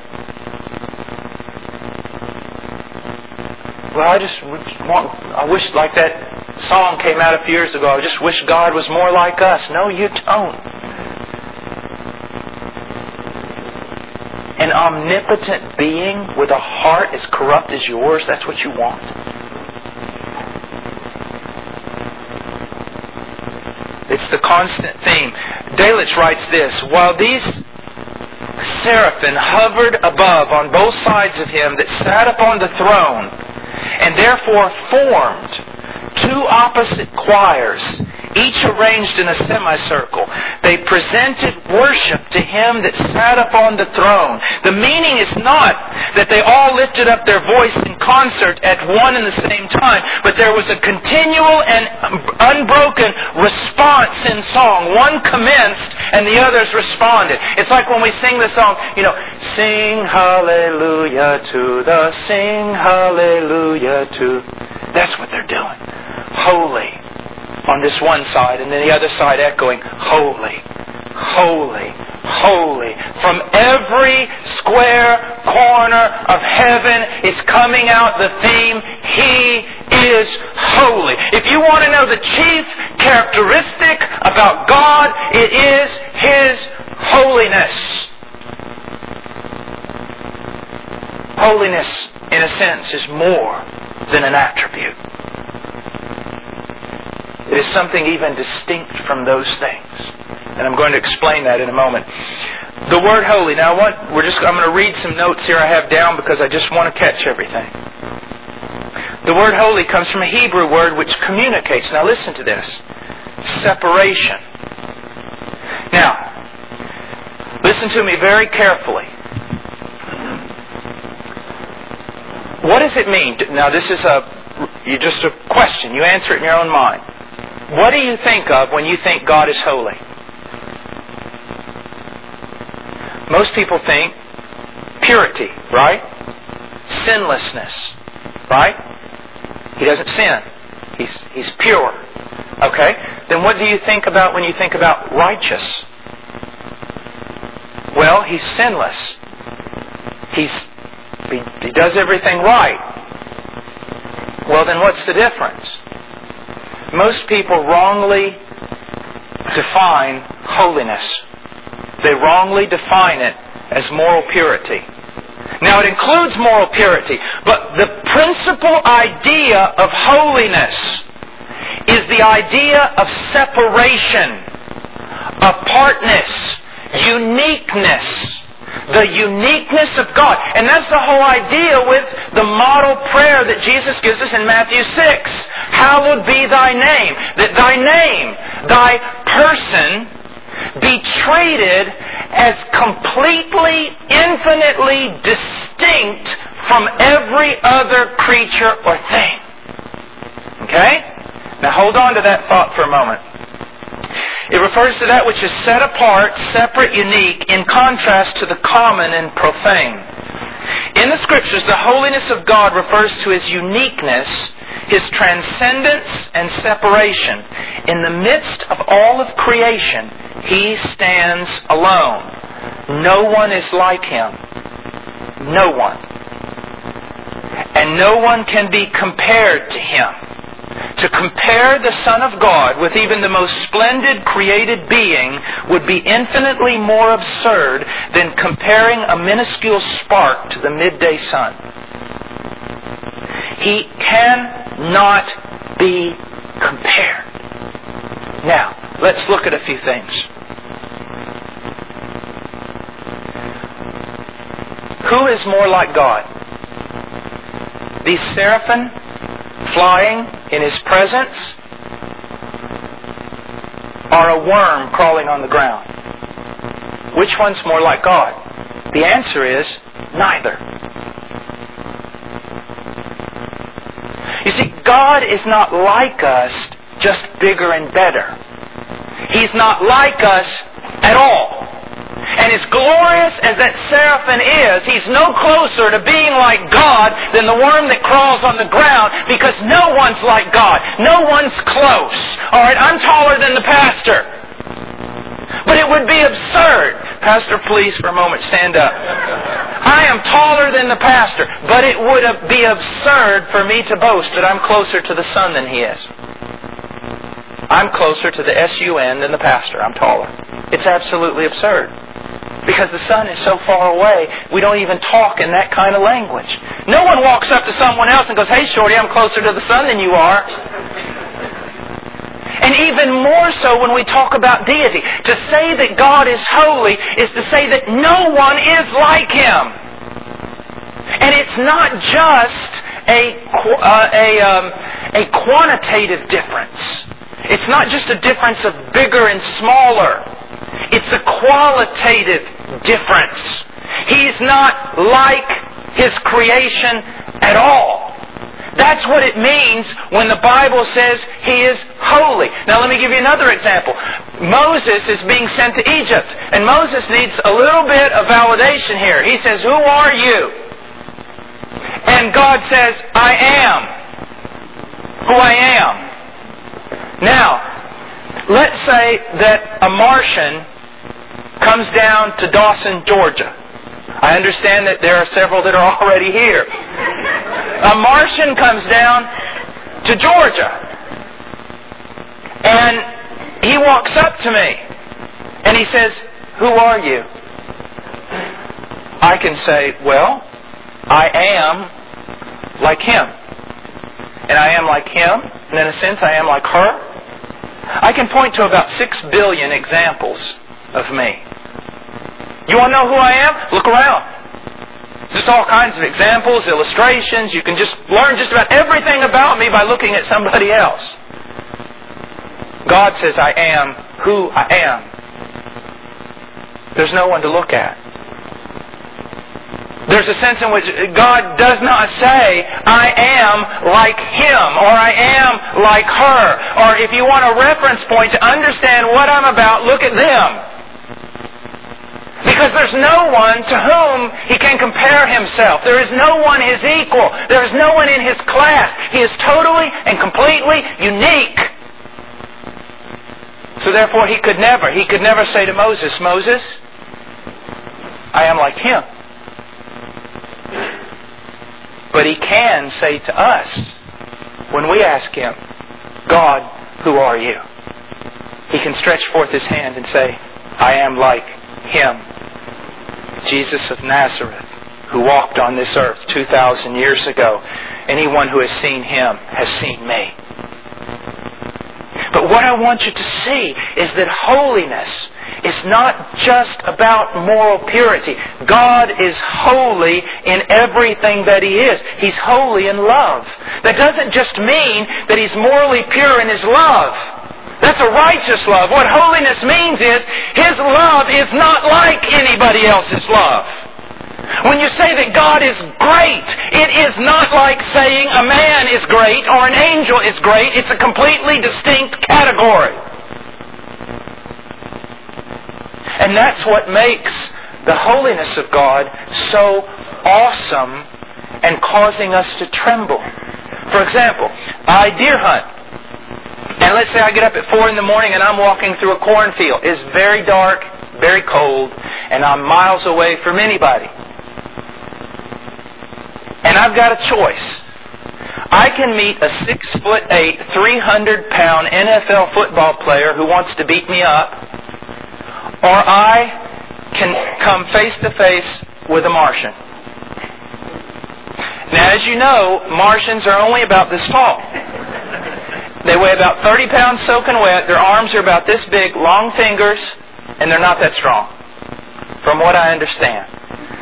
S1: Well, I just want, I wish, like that song came out a few years ago, I just wish God was more like us. No, you don't. An omnipotent being with a heart as corrupt as yours, that's what you want. It's the constant theme. Delitzsch writes this, while these seraphim hovered above on both sides of him that sat upon the throne, and therefore formed two opposite choirs, each arranged in a semicircle. They presented worship to Him that sat upon the throne. The meaning is not that they all lifted up their voice in concert at one and the same time, but there was a continual and unbroken response in song. One commenced and the others responded. It's like when we sing the song, you know, sing hallelujah to the, sing hallelujah to. That's what they're doing. Holy on this one side, and then the other side echoing, holy, holy, holy. From every square corner of heaven is coming out the theme, He is holy. If you want to know the chief characteristic about God, it is His holiness. Holiness, in a sense, is more than an attribute. It is something even distinct from those things. And I'm going to explain that in a moment. The word holy. Now I want, we're just, I'm going to read some notes here I have down because I just want to catch everything. The word holy comes from a Hebrew word which communicates. Now listen to this. Separation. Now, listen to me very carefully. What does it mean? Now this is a, you just a question. You answer it in your own mind. What do you think of when you think God is holy? Most people think purity, right? Sinlessness, right? He doesn't sin. He's, he's pure. Okay? Then what do you think about when you think about righteous? Well, he's sinless. He's, he, he does everything right. Well, then what's the difference? Most people wrongly define holiness. They wrongly define it as moral purity. Now, it includes moral purity, but the principal idea of holiness is the idea of separation, apartness, uniqueness. The uniqueness of God. And that's the whole idea with the model prayer that Jesus gives us in Matthew six. Hallowed be thy name. That thy name, thy person, be treated as completely, infinitely distinct from every other creature or thing. Okay? Now hold on to that thought for a moment. It refers to that which is set apart, separate, unique, in contrast to the common and profane. In the Scriptures, the holiness of God refers to His uniqueness, His transcendence and separation. In the midst of all of creation, He stands alone. No one is like Him. No one. And no one can be compared to Him. To compare the Son of God with even the most splendid created being would be infinitely more absurd than comparing a minuscule spark to the midday sun. He cannot be compared. Now, let's look at a few things. Who is more like God? These seraphim flying in His presence, or a worm crawling on the ground? Which one's more like God? The answer is neither. You see, God is not like us, just bigger and better. He's not like us at all. And as glorious as that seraphim is, he's no closer to being like God than the worm that crawls on the ground, because no one's like God. No one's close. All right, I'm taller than the pastor. But it would be absurd. Pastor, please, for a moment, stand up. I am taller than the pastor, but it would be absurd for me to boast that I'm closer to the sun than he is. I'm closer to the S U N than the pastor. I'm taller. It's absolutely absurd. Because the sun is so far away, we don't even talk in that kind of language. No one walks up to someone else and goes, "Hey, shorty, I'm closer to the sun than you are." And even more so when we talk about deity. To say that God is holy is to say that no one is like Him. And it's not just a, uh, a, um, a quantitative difference. It's not just a difference of bigger and smaller. It's a qualitative difference. He's not like His creation at all. That's what it means when the Bible says He is holy. Now let me give you another example. Moses is being sent to Egypt, and Moses needs a little bit of validation here. He says, "Who are you?" And God says, "I am who I am." Now, let's say that a Martian comes down to Dawson, Georgia. I understand that there are several that are already here. A Martian comes down to Georgia, and he walks up to me, and he says, "Who are you?" I can say, "Well, I am like him. And I am like him, and in a sense I am like her." I can point to about six billion examples of me. You want to know who I am? Look around. Just all kinds of examples, illustrations. You can just learn just about everything about me by looking at somebody else. God says I am who I am. There's no one to look at. There's a sense in which God does not say, I am like him, or I am like her. Or if you want a reference point to understand what I'm about, look at them. Because there's no one to whom he can compare himself. There is no one his equal. There is no one in his class. He is totally and completely unique. So therefore he could never, he could never say to Moses, Moses, I am like him. But he can say to us, when we ask him, God, who are you? He can stretch forth his hand and say, I am like him. Jesus of Nazareth, who walked on this earth two thousand years ago. Anyone who has seen him has seen me. But what I want you to see is that holiness is not just about moral purity. God is holy in everything that He is. He's holy in love. That doesn't just mean that He's morally pure in His love. That's a righteous love. What holiness means is His love is not like anybody else's love. When you say that God is great, it is not like saying a man is great or an angel is great. It's a completely distinct category. And that's what makes the holiness of God so awesome and causing us to tremble. For example, I deer hunt. And let's say I get up at four in the morning and I'm walking through a cornfield. It's very dark, very cold, and I'm miles away from anybody. And I've got a choice. I can meet a six foot eight, three hundred pound N F L football player who wants to beat me up, or I can come face to face with a Martian. Now, as you know, Martians are only about this tall. They weigh about thirty pounds soaking wet. Their arms are about this big, long fingers, and they're not that strong, from what I understand.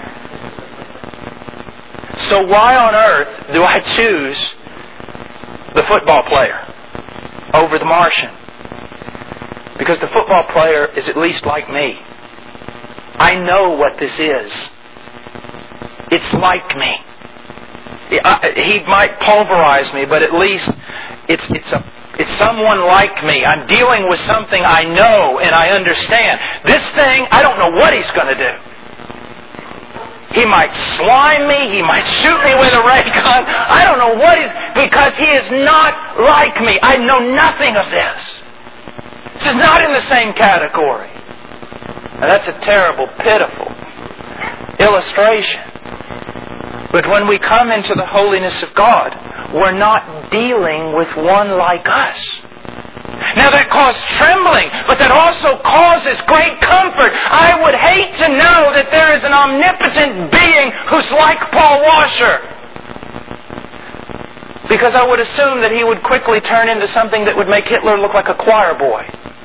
S1: So why on earth do I choose the football player over the Martian? Because the football player is at least like me. I know what this is. It's like me. He might pulverize me, but at least it's it's a it's someone like me. I'm dealing with something I know and I understand. This thing, I don't know what he's going to do. He might slime me. He might shoot me with a ray gun. I don't know what he's... Because he is not like me. I know nothing of this. This is not in the same category. Now that's a terrible, pitiful illustration. But when we come into the holiness of God, we're not dealing with one like us. Now that caused trembling, but that also causes great comfort. I would hate to know that there is an omnipotent being who's like Paul Washer. Because I would assume that he would quickly turn into something that would make Hitler look like a choir boy.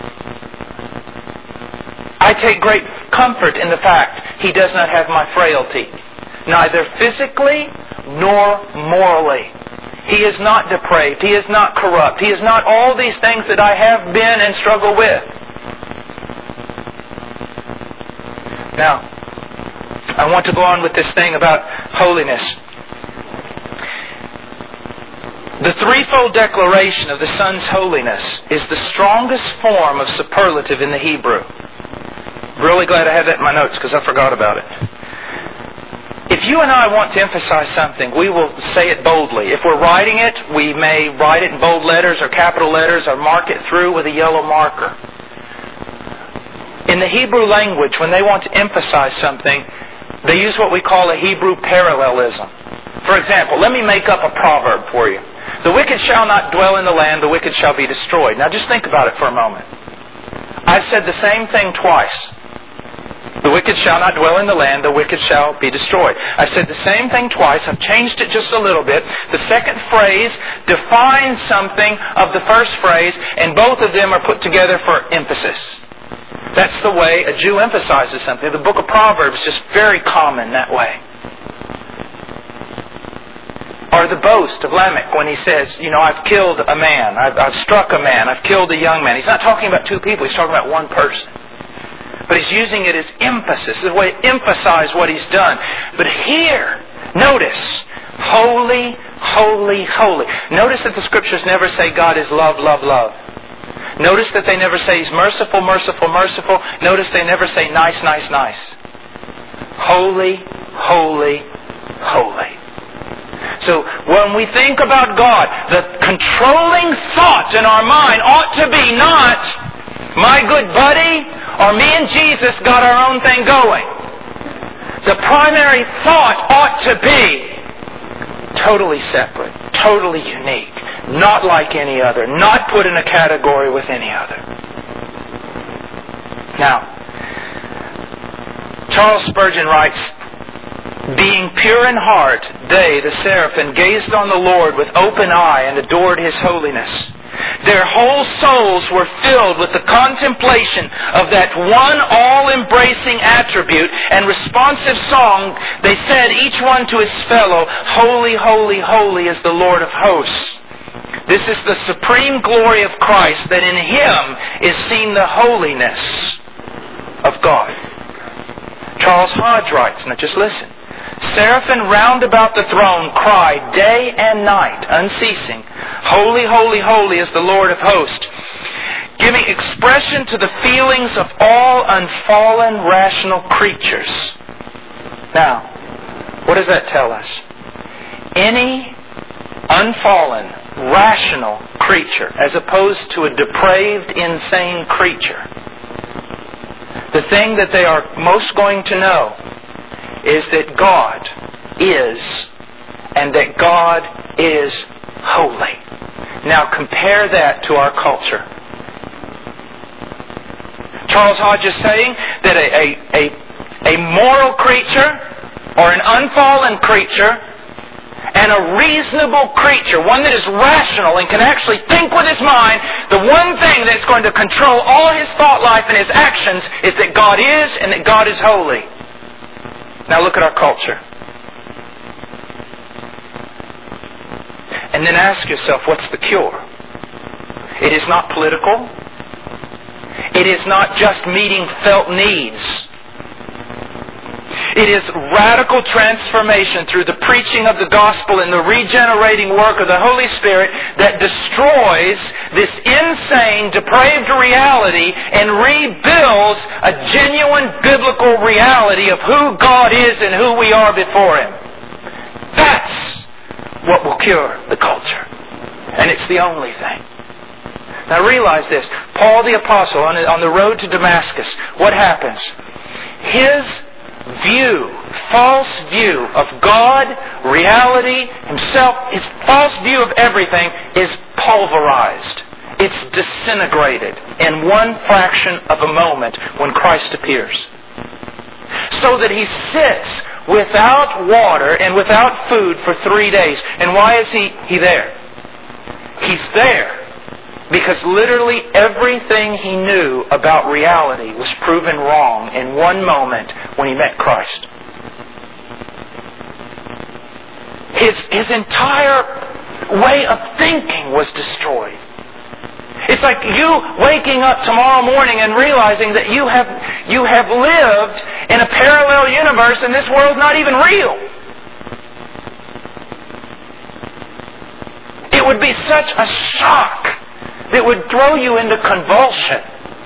S1: I take great comfort in the fact he does not have my frailty, neither physically nor morally. He is not depraved. He is not corrupt. He is not all these things that I have been and struggle with. Now, I want to go on with this thing about holiness. The threefold declaration of the Son's holiness is the strongest form of superlative in the Hebrew. Really glad I have that in my notes because I forgot about it. If you and I want to emphasize something, we will say it boldly. If we're writing it, we may write it in bold letters or capital letters or mark it through with a yellow marker. In the Hebrew language, when they want to emphasize something, they use what we call a Hebrew parallelism. For example, let me make up a proverb for you. The wicked shall not dwell in the land, the wicked shall be destroyed. Now just think about it for a moment. I said the same thing twice. The wicked shall not dwell in the land, the wicked shall be destroyed. I said the same thing twice. I've changed it just a little bit. The second phrase defines something of the first phrase, and both of them are put together for emphasis. That's the way a Jew emphasizes something. The book of Proverbs is just very common that way. Or the boast of Lamech when he says, you know, I've killed a man, I've, I've struck a man, I've killed a young man. He's not talking about two people, he's talking about one person. But He's using it as emphasis, as a way to emphasize what He's done. But here, notice, holy, holy, holy. Notice that the Scriptures never say God is love, love, love. Notice that they never say He's merciful, merciful, merciful. Notice they never say nice, nice, nice. Holy, holy, holy. So when we think about God, the controlling thought in our mind ought to be not, my good buddy, or me and Jesus got our own thing going. The primary thought ought to be totally separate, totally unique, not like any other, not put in a category with any other. Now, Charles Spurgeon writes, being pure in heart, they, the seraphim, gazed on the Lord with open eye and adored His holiness. Their whole souls were filled with the contemplation of that one all-embracing attribute, and responsive song, they said, each one to his fellow, holy, holy, holy is the Lord of hosts. This is the supreme glory of Christ, that in Him is seen the holiness of God. Charles Hodge writes, now just listen, seraphim round about the throne cried day and night, unceasing, holy, holy, holy is the Lord of hosts, giving expression to the feelings of all unfallen rational creatures. Now, what does that tell us? Any unfallen, rational creature, as opposed to a depraved, insane creature, the thing that they are most going to know is that God is, and that God is holy. Now compare that to our culture. Charles Hodge is saying that a, a, a, a moral creature, or an unfallen creature, and a reasonable creature, one that is rational and can actually think with his mind, the one thing that's going to control all his thought life and his actions is that God is and that God is holy. Now look at our culture. And then ask yourself, what's the cure? It is not political. It is not just meeting felt needs. It is radical transformation through the preaching of the gospel and the regenerating work of the Holy Spirit that destroys this insane, depraved reality and rebuilds a genuine biblical reality of who God is and who we are before Him. That's what will cure the culture. And it's the only thing. Now realize this. Paul the Apostle on the, on the road to Damascus, what happens? His view, false view of God, reality, Himself, his false view of everything is pulverized. It's disintegrated in one fraction of a moment when Christ appears. So that he sits without water and without food for three days. And why is he, he there? He's there because literally everything he knew about reality was proven wrong in one moment when he met Christ. His, his entire way of thinking was destroyed. It's like you waking up tomorrow morning and realizing that you have, you have lived in a parallel universe and this world's not even real. It would be such a shock that would throw you into convulsion.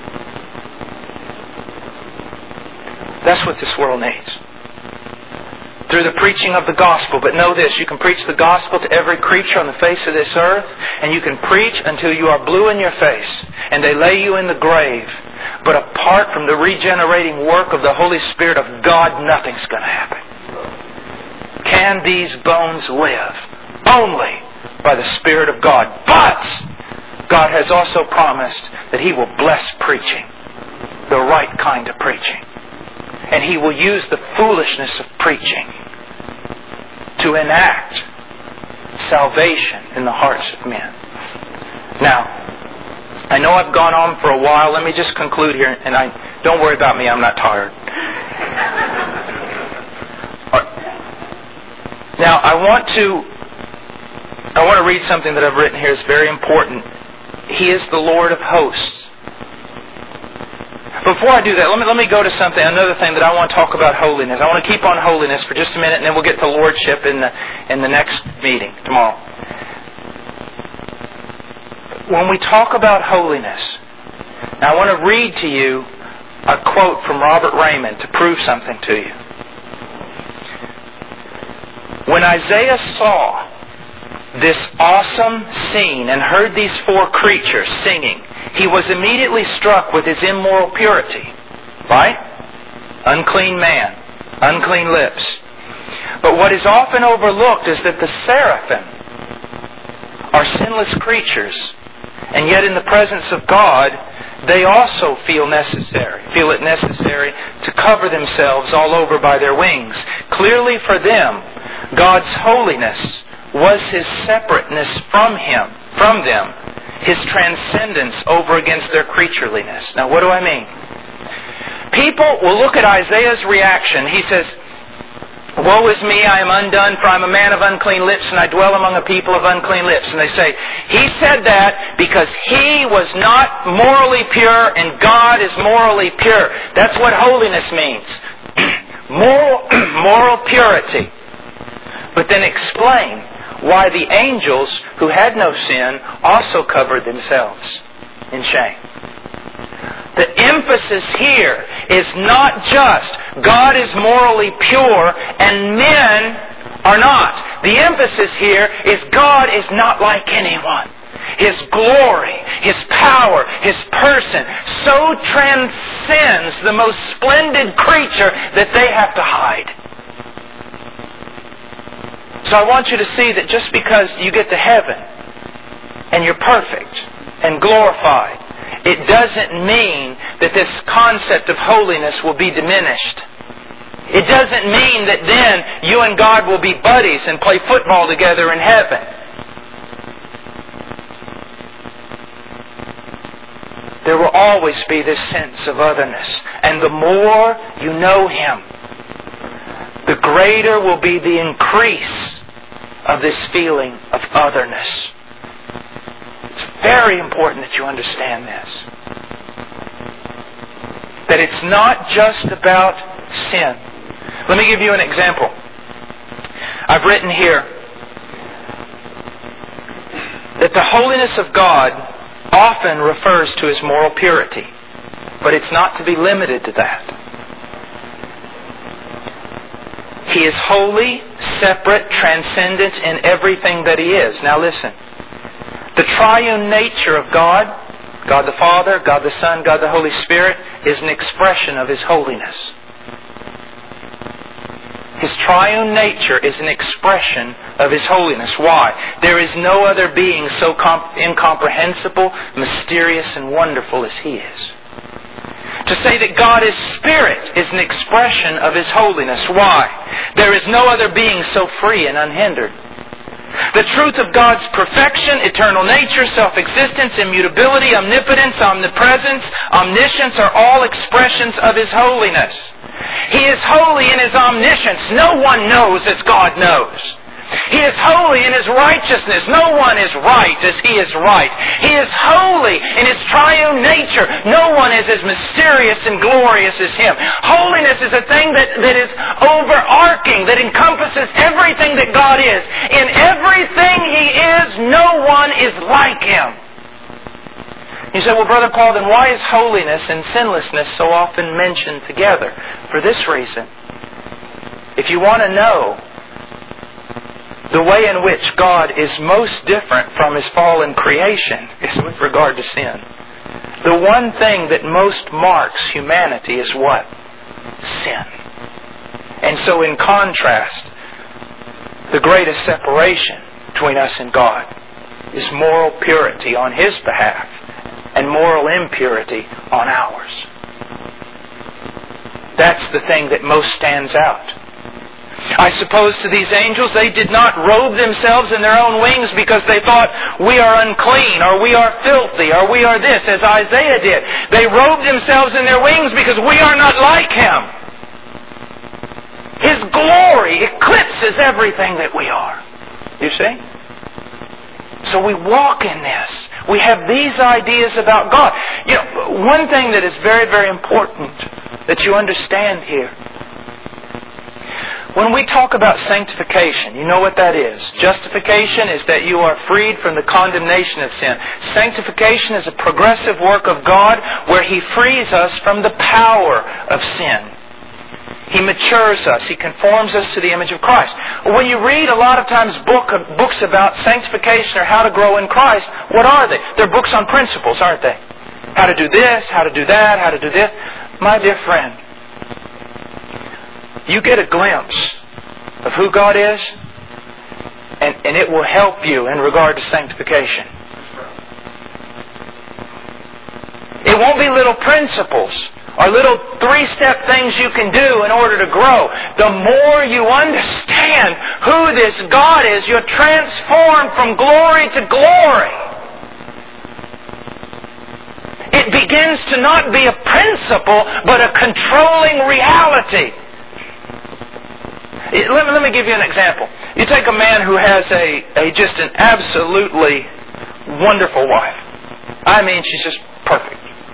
S1: That's what this world needs. Through the preaching of the gospel. But know this, you can preach the gospel to every creature on the face of this earth, and you can preach until you are blue in your face, and they lay you in the grave. But apart from the regenerating work of the Holy Spirit of God, nothing's going to happen. Can these bones live? Only by the Spirit of God. But God has also promised that He will bless preaching, the right kind of preaching. And He will use the foolishness of preaching to enact salvation in the hearts of men. Now, I know I've gone on for a while. Let me just conclude here. And I don't worry about me, I'm not tired. Now, I want to I want to read something that I've written here. It's very important. He is the Lord of hosts. Before I do that, let me, let me go to something, another thing that I want to talk about holiness. I want to keep on holiness for just a minute, and then we'll get to lordship in the, in the next meeting tomorrow. When we talk about holiness, now I want to read to you a quote from Robert Raymond to prove something to you. When Isaiah saw this awesome scene and heard these four creatures singing, he was immediately struck with his immoral purity. Right? Unclean man, unclean lips. But what is often overlooked is that the seraphim are sinless creatures, and yet in the presence of God, they also feel necessary, feel it necessary to cover themselves all over by their wings. Clearly for them, God's holiness was His separateness from Him, from them, His transcendence over against their creatureliness. Now what do I mean? People will look at Isaiah's reaction. He says, "Woe is me, I am undone, for I am a man of unclean lips, and I dwell among a people of unclean lips." And they say, he said that because he was not morally pure, and God is morally pure. That's what holiness means. moral, moral purity. But then explain why the angels who had no sin also covered themselves in shame. The emphasis here is not just God is morally pure and men are not. The emphasis here is God is not like anyone. His glory, His power, His person so transcends the most splendid creature that they have to hide. So I want you to see that just because you get to heaven and you're perfect and glorified, it doesn't mean that this concept of holiness will be diminished. It doesn't mean that then you and God will be buddies and play football together in heaven. There will always be this sense of otherness. And the more you know Him, the greater will be the increase of this feeling of otherness. It's very important that you understand this. That it's not just about sin. Let me give you an example. I've written here that the holiness of God often refers to His moral purity, but it's not to be limited to that. He is holy, separate, transcendent in everything that He is. Now listen. The triune nature of God, God the Father, God the Son, God the Holy Spirit, is an expression of His holiness. His triune nature is an expression of His holiness. Why? There is no other being so comp- incomprehensible, mysterious, and wonderful as He is. To say that God is Spirit is an expression of His holiness. Why? There is no other being so free and unhindered. The truth of God's perfection, eternal nature, self-existence, immutability, omnipotence, omnipresence, omniscience are all expressions of His holiness. He is holy in His omniscience. No one knows as God knows. He is holy in His righteousness. No one is right as He is right. He is holy in His triune nature. No one is as mysterious and glorious as Him. Holiness is a thing that, that is overarching, that encompasses everything that God is. In everything He is, no one is like Him. You say, well, Brother Paul, then why is holiness and sinlessness so often mentioned together? For this reason. If you want to know the way in which God is most different from His fallen creation is with regard to sin. The one thing that most marks humanity is what? Sin. And so in contrast, the greatest separation between us and God is moral purity on His behalf and moral impurity on ours. That's the thing that most stands out. I suppose to these angels, they did not robe themselves in their own wings because they thought, we are unclean, or we are filthy, or we are this, as Isaiah did. They robed themselves in their wings because we are not like Him. His glory eclipses everything that we are. You see? So we walk in this. We have these ideas about God. You know, one thing that is very, very important that you understand here. When we talk about sanctification, you know what that is. Justification is that you are freed from the condemnation of sin. Sanctification is a progressive work of God where He frees us from the power of sin. He matures us. He conforms us to the image of Christ. When you read a lot of times book, books about sanctification or how to grow in Christ, what are they? They're books on principles, aren't they? How to do this, how to do that, how to do this. My dear friend, you get a glimpse of who God is, and, and it will help you in regard to sanctification. It won't be little principles or little three-step things you can do in order to grow. The more you understand who this God is, you're transformed from glory to glory. It begins to not be a principle, but a controlling reality. Let me, let me give you an example. You take a man who has a, a just an absolutely wonderful wife. I mean, she's just perfect.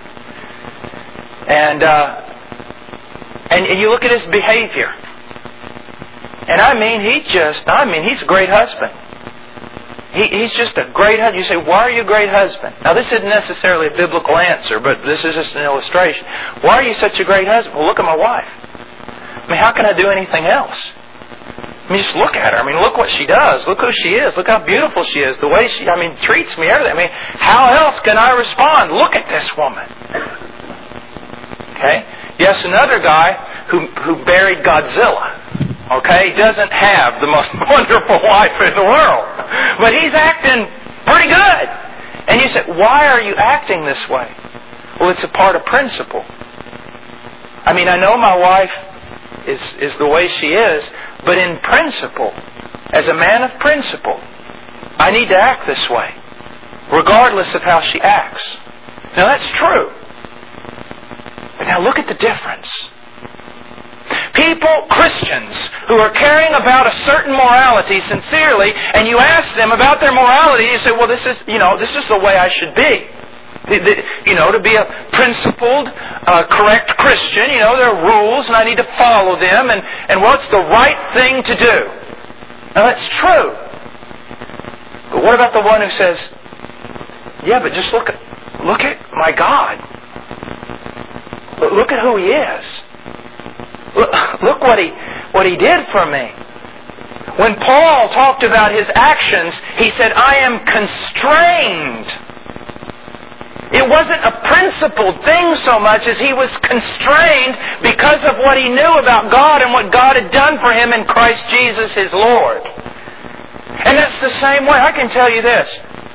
S1: And, uh, and and you look at his behavior. And I mean, he just, I mean, he's a great husband. He, he's just a great husband. You say, why are you a great husband? Now, this isn't necessarily a biblical answer, but this is just an illustration. Why are you such a great husband? Well, look at my wife. I mean, how can I do anything else? I mean, just look at her. I mean, look what she does. Look who she is. Look how beautiful she is. The way she, I mean, treats me, everything. I mean, how else can I respond? Look at this woman. Okay? Yes, another guy who who buried Godzilla. Okay? Doesn't have the most wonderful wife in the world. But he's acting pretty good. And you say, why are you acting this way? Well, it's a part of principle. I mean, I know my wife is, is the way she is, but in principle, as a man of principle, I need to act this way, regardless of how she acts. Now, that's true. But now look at the difference. People, Christians, who are caring about a certain morality sincerely, and you ask them about their morality, you say, well, this is, you know, this is the way I should be. The, the, you know, to be a principled, uh, correct Christian, you know, there are rules and I need to follow them, and, and well, it's the right thing to do. Now, that's true. But what about the one who says, yeah, but just look at, look at my God. Look at who He is. Look, look what he, what He did for me. When Paul talked about his actions, he said, I am constrained. It wasn't a principled thing so much as he was constrained because of what he knew about God and what God had done for him in Christ Jesus his Lord. And that's the same way. I can tell you this.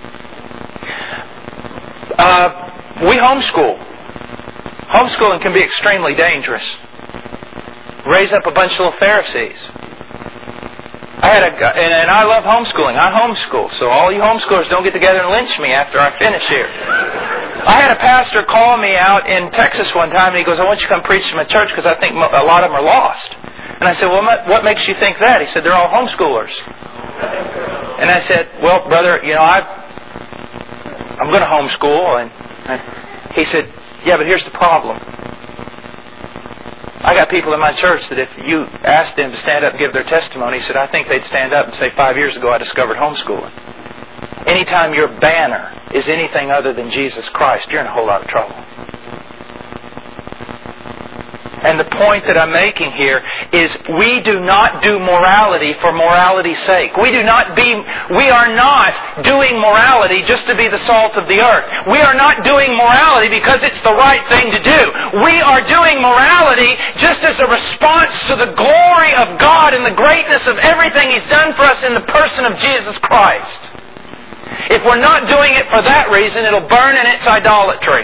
S1: Uh, we homeschool. Homeschooling can be extremely dangerous. Raise up a bunch of little Pharisees. I had a, and, and I love homeschooling. I homeschool, so all you homeschoolers don't get together and lynch me after I finish here. I had a pastor call me out in Texas one time, and he goes, I want you to come preach to my church because I think a lot of them are lost. And I said, well, what makes you think that? He said, they're all homeschoolers. And I said, well, brother, you know, I've, I'm going to homeschool. And he said, yeah, but here's the problem. I got people in my church that if you asked them to stand up and give their testimony, he said, I think they'd stand up and say, five years ago I discovered homeschooling. Anytime your banner is anything other than Jesus Christ, you're in a whole lot of trouble. And the point that I'm making here is we do not do morality for morality's sake. We do not be, we are not doing morality just to be the salt of the earth. We are not doing morality because it's the right thing to do. We are doing morality just as a response to the glory of God and the greatness of everything He's done for us in the person of Jesus Christ. If we're not doing it for that reason, it'll burn in its idolatry.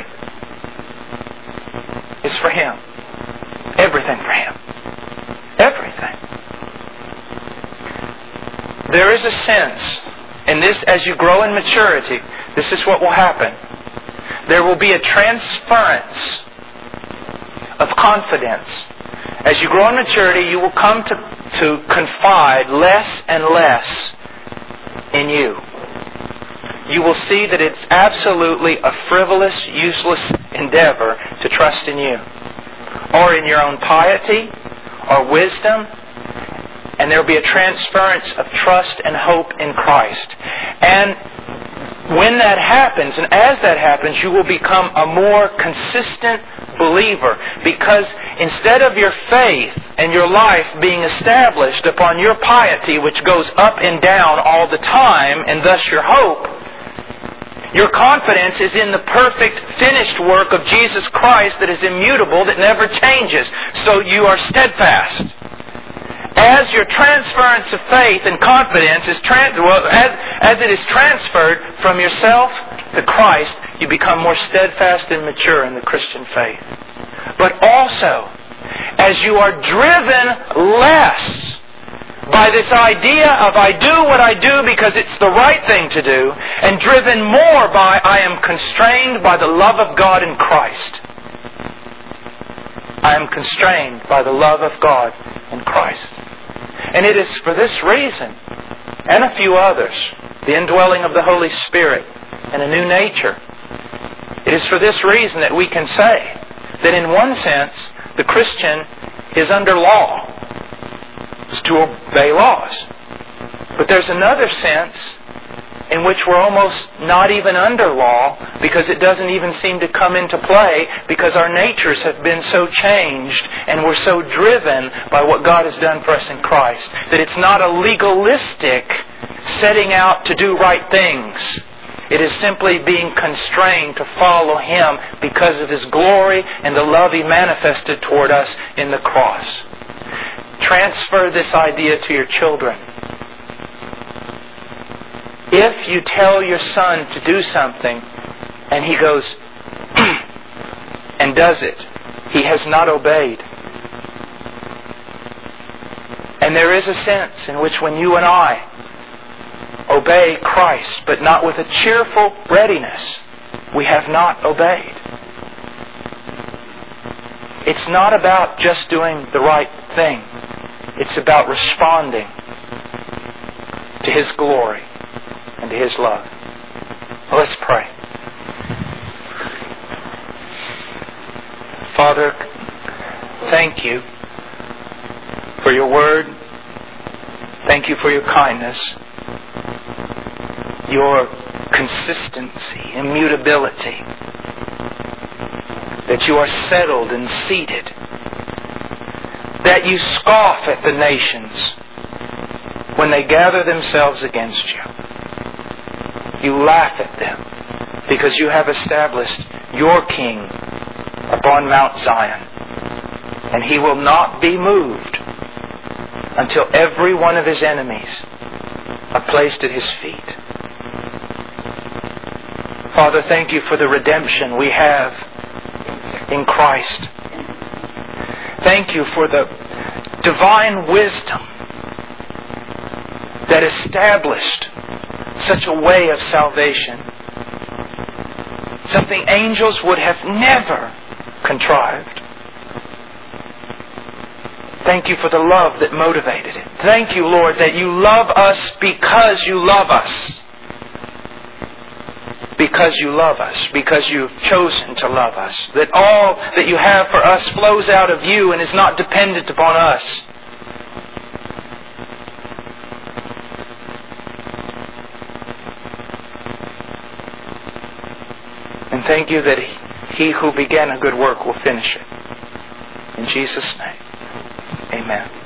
S1: It's for Him. Everything for Him. Everything. There is a sense, and this, as you grow in maturity, this is what will happen. There will be a transference of confidence. As you grow in maturity, you will come to, to confide less and less in you. you will see that it's absolutely a frivolous, useless endeavor to trust in you, or in your own piety, or wisdom, and there will be a transference of trust and hope in Christ. And when that happens, and as that happens, you will become a more consistent believer, because instead of your faith and your life being established upon your piety, which goes up and down all the time, and thus your hope, your confidence is in the perfect finished work of Jesus Christ that is immutable, that never changes. So you are steadfast. As your transference of faith and confidence is trans- well, as, as it is transferred from yourself to Christ, you become more steadfast and mature in the Christian faith. But also, as you are driven less by this idea of I do what I do because it's the right thing to do, and driven more by I am constrained by the love of God in Christ. I am constrained by the love of God in Christ. And it is for this reason, and a few others, the indwelling of the Holy Spirit and a new nature, it is for this reason that we can say that in one sense, the Christian is under law, is to obey laws. But there's another sense in which we're almost not even under law, because it doesn't even seem to come into play, because our natures have been so changed and we're so driven by what God has done for us in Christ, that it's not a legalistic setting out to do right things. It is simply being constrained to follow Him because of His glory and the love He manifested toward us in the cross. Transfer this idea to your children. If you tell your son to do something and he goes and does it, he has not obeyed. And there is a sense in which when you and I obey Christ, but not with a cheerful readiness, we have not obeyed. It's not about just doing the right thing. It's about responding to His glory and to His love. Well, let's pray. Father, thank You for Your Word. Thank You for Your kindness, Your consistency, immutability, that You are settled and seated, that You scoff at the nations when they gather themselves against You. You laugh at them because You have established Your King upon Mount Zion, and He will not be moved until every one of His enemies are placed at His feet. Father, thank You for the redemption we have in Christ. Thank You for the divine wisdom that established such a way of salvation, something angels would have never contrived. Thank You for the love that motivated it. Thank You, Lord, that You love us because You love us. Because You love us. Because You've chosen to love us. That all that You have for us flows out of You and is not dependent upon us. And thank You that He who began a good work will finish it. In Jesus' name, amen.